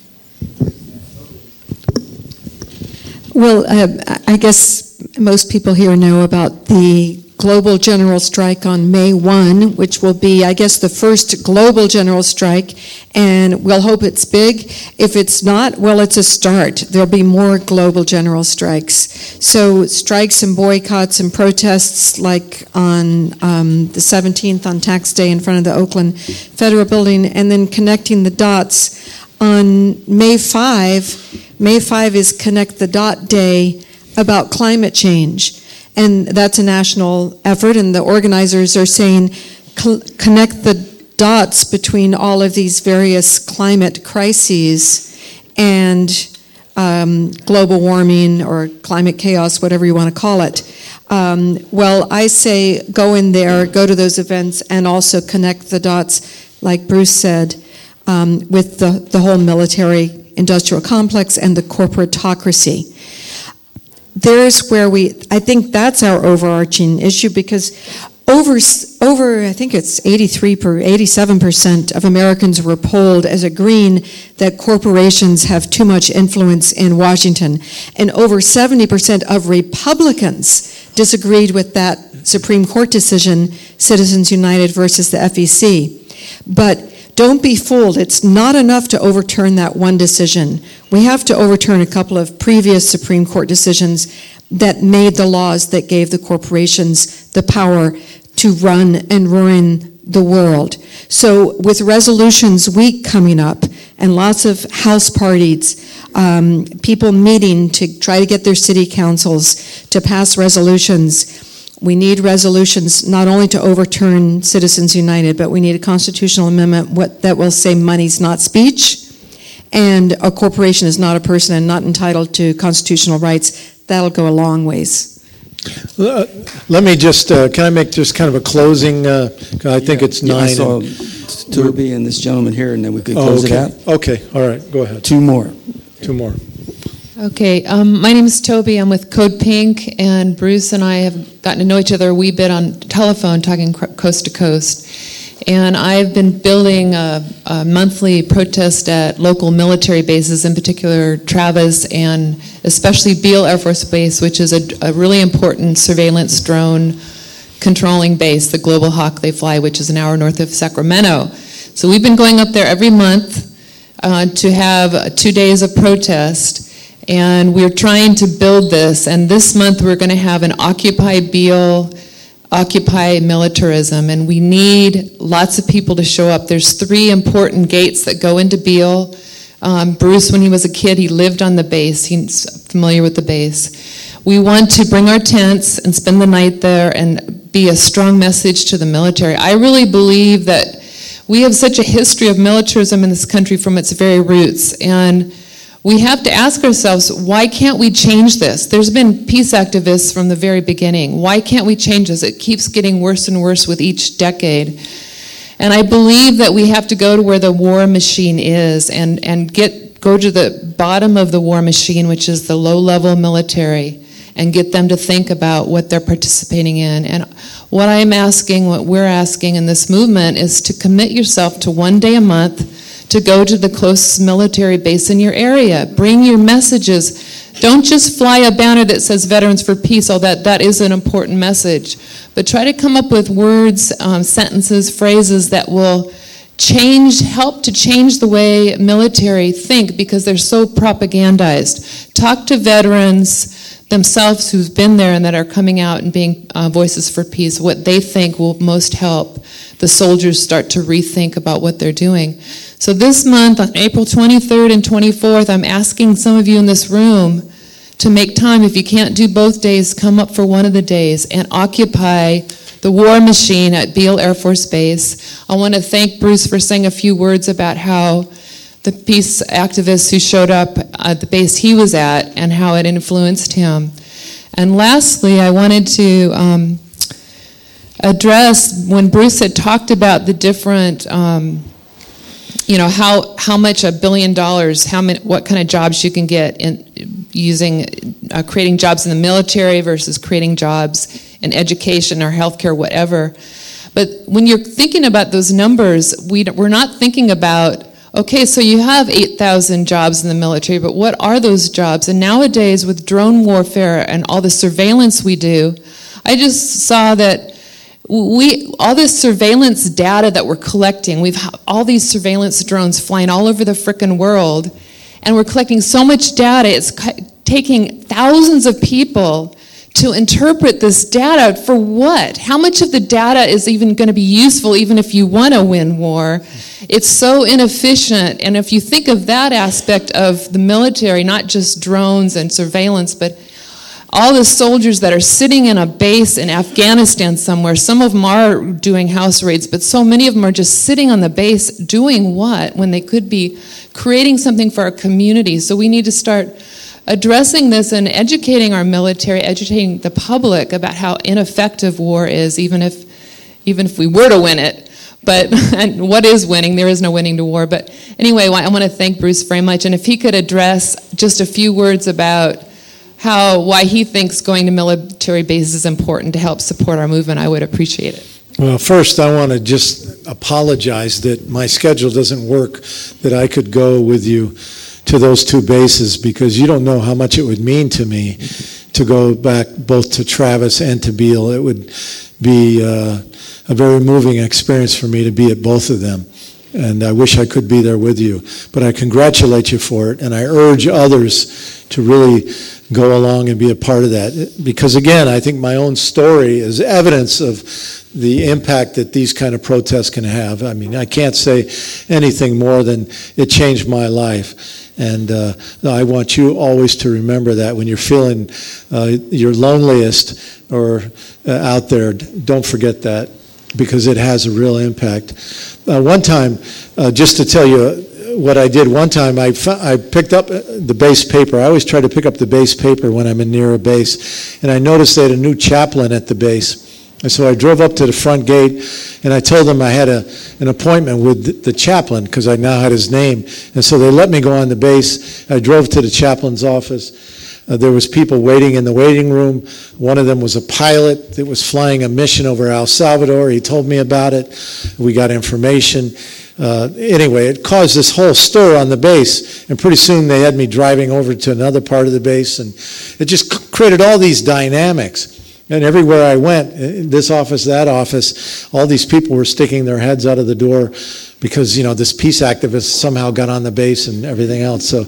yeah. Well, uh, I guess most people here know about the global general strike on May first, which will be, I guess, the first global general strike, and we'll hope it's big. If it's not, well, it's a start. There'll be more global general strikes. So strikes and boycotts and protests like on um, the seventeenth on Tax Day in front of the Oakland Federal Building, and then connecting the dots on May fifth. May fifth is Connect the Dot Day about climate change. And that's a national effort, and the organizers are saying connect the dots between all of these various climate crises and um, global warming or climate chaos, whatever you want to call it. Um, well, I say go in there, go to those events, and also connect the dots, like Bruce said, um, with the, the whole military industrial complex and the corporatocracy. There's where we, I think that's our overarching issue, because over, over I think it's eighty-three per eighty-seven percent of Americans were polled as agreeing that corporations have too much influence in Washington, and over seventy percent of Republicans disagreed with that Supreme Court decision, Citizens United versus the F E C. But don't be fooled. It's not enough to overturn that one decision. We have to overturn a couple of previous Supreme Court decisions that made the laws that gave the corporations the power to run and ruin the world. So with Resolutions Week coming up and lots of house parties, um, people meeting to try to get their city councils to pass resolutions, we need resolutions not only to overturn Citizens United, but we need a constitutional amendment what, that will say money's not speech, and a corporation is not a person and not entitled to constitutional rights. That'll go a long ways. Uh, let me just, uh, can I make just kind of a closing, uh, I think yeah, it's yeah, nine. I saw Toby and this gentleman here, and then we could oh, close okay. it out. Okay, all right, go ahead. Two more. Two more. Okay, um, my name is Toby. I'm with Code Pink, and Bruce and I have gotten to know each other a wee bit on telephone, talking coast to coast. And I've been building a, a monthly protest at local military bases, in particular Travis and especially Beale Air Force Base, which is a, a really important surveillance drone controlling base, the Global Hawk they fly, which is an hour north of Sacramento. So we've been going up there every month uh, to have two days of protest. And we're trying to build this, and this month we're going to have an Occupy Beale, Occupy Militarism, and we need lots of people to show up. There's three important gates that go into Beale. Um, Bruce, when he was a kid, he lived on the base. He's familiar with the base. We want to bring our tents and spend the night there and be a strong message to the military. I really believe that we have such a history of militarism in this country from its very roots, and we have to ask ourselves, why can't we change this? There's been peace activists from the very beginning. Why can't we change this? It keeps getting worse and worse with each decade. And I believe that we have to go to where the war machine is and, and get go to the bottom of the war machine, which is the low-level military, and get them to think about what they're participating in. And what I'm asking, what we're asking in this movement is to commit yourself to one day a month to go to the closest military base in your area. Bring your messages. Don't just fly a banner that says Veterans for Peace, although that, that is an important message. But try to come up with words, um, sentences, phrases that will change, help to change the way military think, because they're so propagandized. Talk to veterans themselves who've been there and that are coming out and being uh, voices for peace, what they think will most help the soldiers start to rethink about what they're doing. So this month, on April twenty-third and twenty-fourth, I'm asking some of you in this room to make time. If you can't do both days, come up for one of the days and occupy the war machine at Beale Air Force Base. I want to thank Bruce for saying a few words about how the peace activists who showed up at the base he was at and how it influenced him. And lastly, I wanted to um, address when Bruce had talked about the different, um, you know, how how much a billion dollars, how many, what kind of jobs you can get in using uh, creating jobs in the military versus creating jobs in education or healthcare, whatever. But when you're thinking about those numbers, we we're not thinking about, okay, so you have eight thousand jobs in the military, but what are those jobs? And nowadays, with drone warfare and all the surveillance we do, I just saw that we all this surveillance data that we're collecting, we've all these surveillance drones flying all over the frickin' world, and we're collecting so much data, it's taking thousands of people to interpret this data for what? How much of the data is even going to be useful even if you want to win war? It's so inefficient. And if you think of that aspect of the military, not just drones and surveillance, but all the soldiers that are sitting in a base in Afghanistan somewhere, some of them are doing house raids, but so many of them are just sitting on the base doing what when they could be creating something for our community. So we need to start addressing this and educating our military, educating the public about how ineffective war is, even if even if we were to win it. But and what is winning? There is no winning to war. But anyway, I want to thank Bruce very much. And if he could address just a few words about how why he thinks going to military bases is important to help support our movement, I would appreciate it. Well, first I want to just apologize that my schedule doesn't work, that I could go with you to those two bases, because you don't know how much it would mean to me to go back both to Travis and to Beale. It would be uh, a very moving experience for me to be at both of them, and I wish I could be there with you. But I congratulate you for it, and I urge others to really go along and be a part of that. Because again, I think my own story is evidence of the impact that these kind of protests can have. I mean, I can't say anything more than it changed my life. And uh, I want you always to remember that when you're feeling uh, your loneliest or uh, out there, don't forget that, because it has a real impact. Uh, one time, uh, just to tell you what I did, one time I, I picked up the base paper. I always try to pick up the base paper when I'm in near a base. And I noticed they had a new chaplain at the base. And so I drove up to the front gate, and I told them I had a, an appointment with the chaplain, because I now had his name. And so they let me go on the base. I drove to the chaplain's office. Uh, there was people waiting in the waiting room. One of them was a pilot that was flying a mission over El Salvador. He told me about it. We got information. Uh, anyway, it caused this whole stir on the base, and pretty soon they had me driving over to another part of the base, and it just created all these dynamics. And everywhere I went, this office, that office, all these people were sticking their heads out of the door because, you know, this peace activist somehow got on the base and everything else. So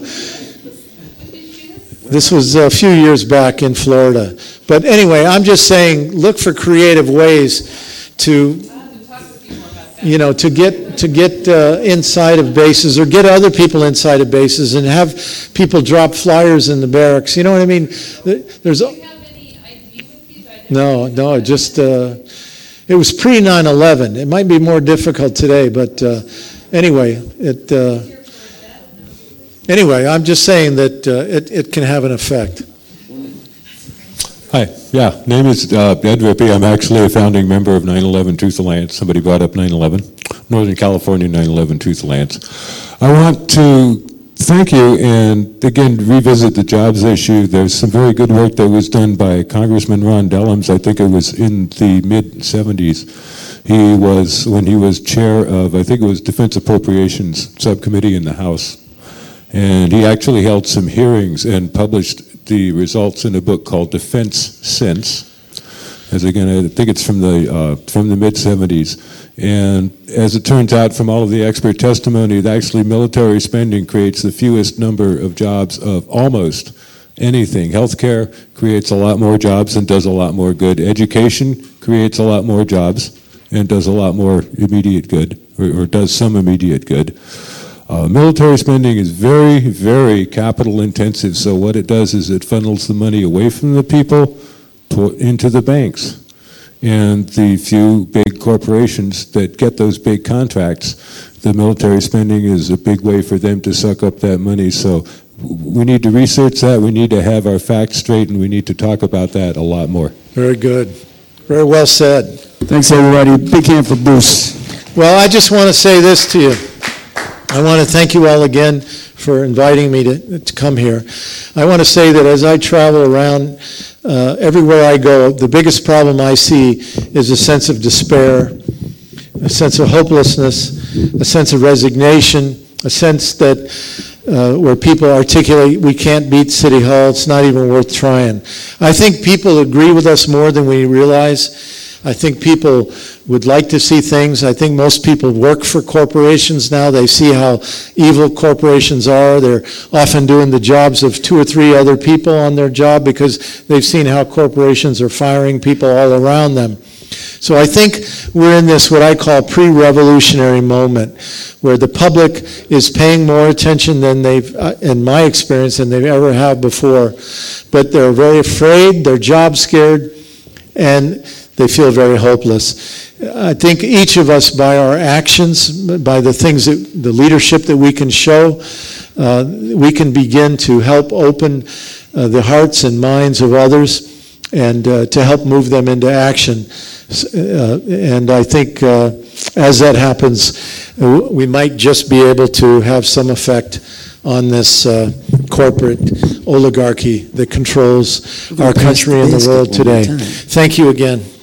this was a few years back in Florida. But anyway, I'm just saying, look for creative ways to... you know, to get to get uh, inside of bases or get other people inside of bases and have people drop flyers in the barracks. You know what I mean? There's no, no, just uh, it was pre nine eleven. It might be more difficult today, but uh, anyway, it. Uh, anyway, I'm just saying that uh, it it can have an effect. Hi, yeah, name is uh, Ed Rippey. I'm actually a founding member of nine eleven Truth Alliance. Somebody brought up nine eleven, Northern California nine eleven Truth Alliance. I want to thank you and again revisit the jobs issue. There's some very good work that was done by Congressman Ron Dellums. I think it was in the mid seventies. He was, when he was chair of, I think it was Defense Appropriations Subcommittee in the House. And he actually held some hearings and published the results in a book called Defense Sense. As again, I think it's from the uh, from the mid seventies. And as it turns out from all of the expert testimony, that actually military spending creates the fewest number of jobs of almost anything. Healthcare creates a lot more jobs and does a lot more good. Education creates a lot more jobs and does a lot more immediate good, or, or does some immediate good. Uh, military spending is very, very capital intensive, so what it does is it funnels the money away from the people to, into the banks. And the few big corporations that get those big contracts, the military spending is a big way for them to suck up that money. So we need to research that, we need to have our facts straight, and we need to talk about that a lot more. Very good. Very well said. Thanks, everybody. Big hand for Bruce. Well, I just want to say this to you. I want to thank you all again for inviting me to, to come here. I want to say that as I travel around, uh, everywhere I go, the biggest problem I see is a sense of despair, a sense of hopelessness, a sense of resignation, a sense that uh, where people articulate, we can't beat City Hall, it's not even worth trying. I think people agree with us more than we realize. I think people would like to see things. I think most people work for corporations now. They see how evil corporations are. They're often doing the jobs of two or three other people on their job because they've seen how corporations are firing people all around them. So I think we're in this what I call pre-revolutionary moment where the public is paying more attention than they've, uh, in my experience, than they've ever have before. But they're very afraid, they're job scared, and they feel very hopeless. I think each of us, by our actions, by the things, that, the leadership that we can show, uh, we can begin to help open uh, the hearts and minds of others and uh, to help move them into action. Uh, and I think uh, as that happens, we might just be able to have some effect on this uh, corporate oligarchy that controls our country and the world today. Thank you again.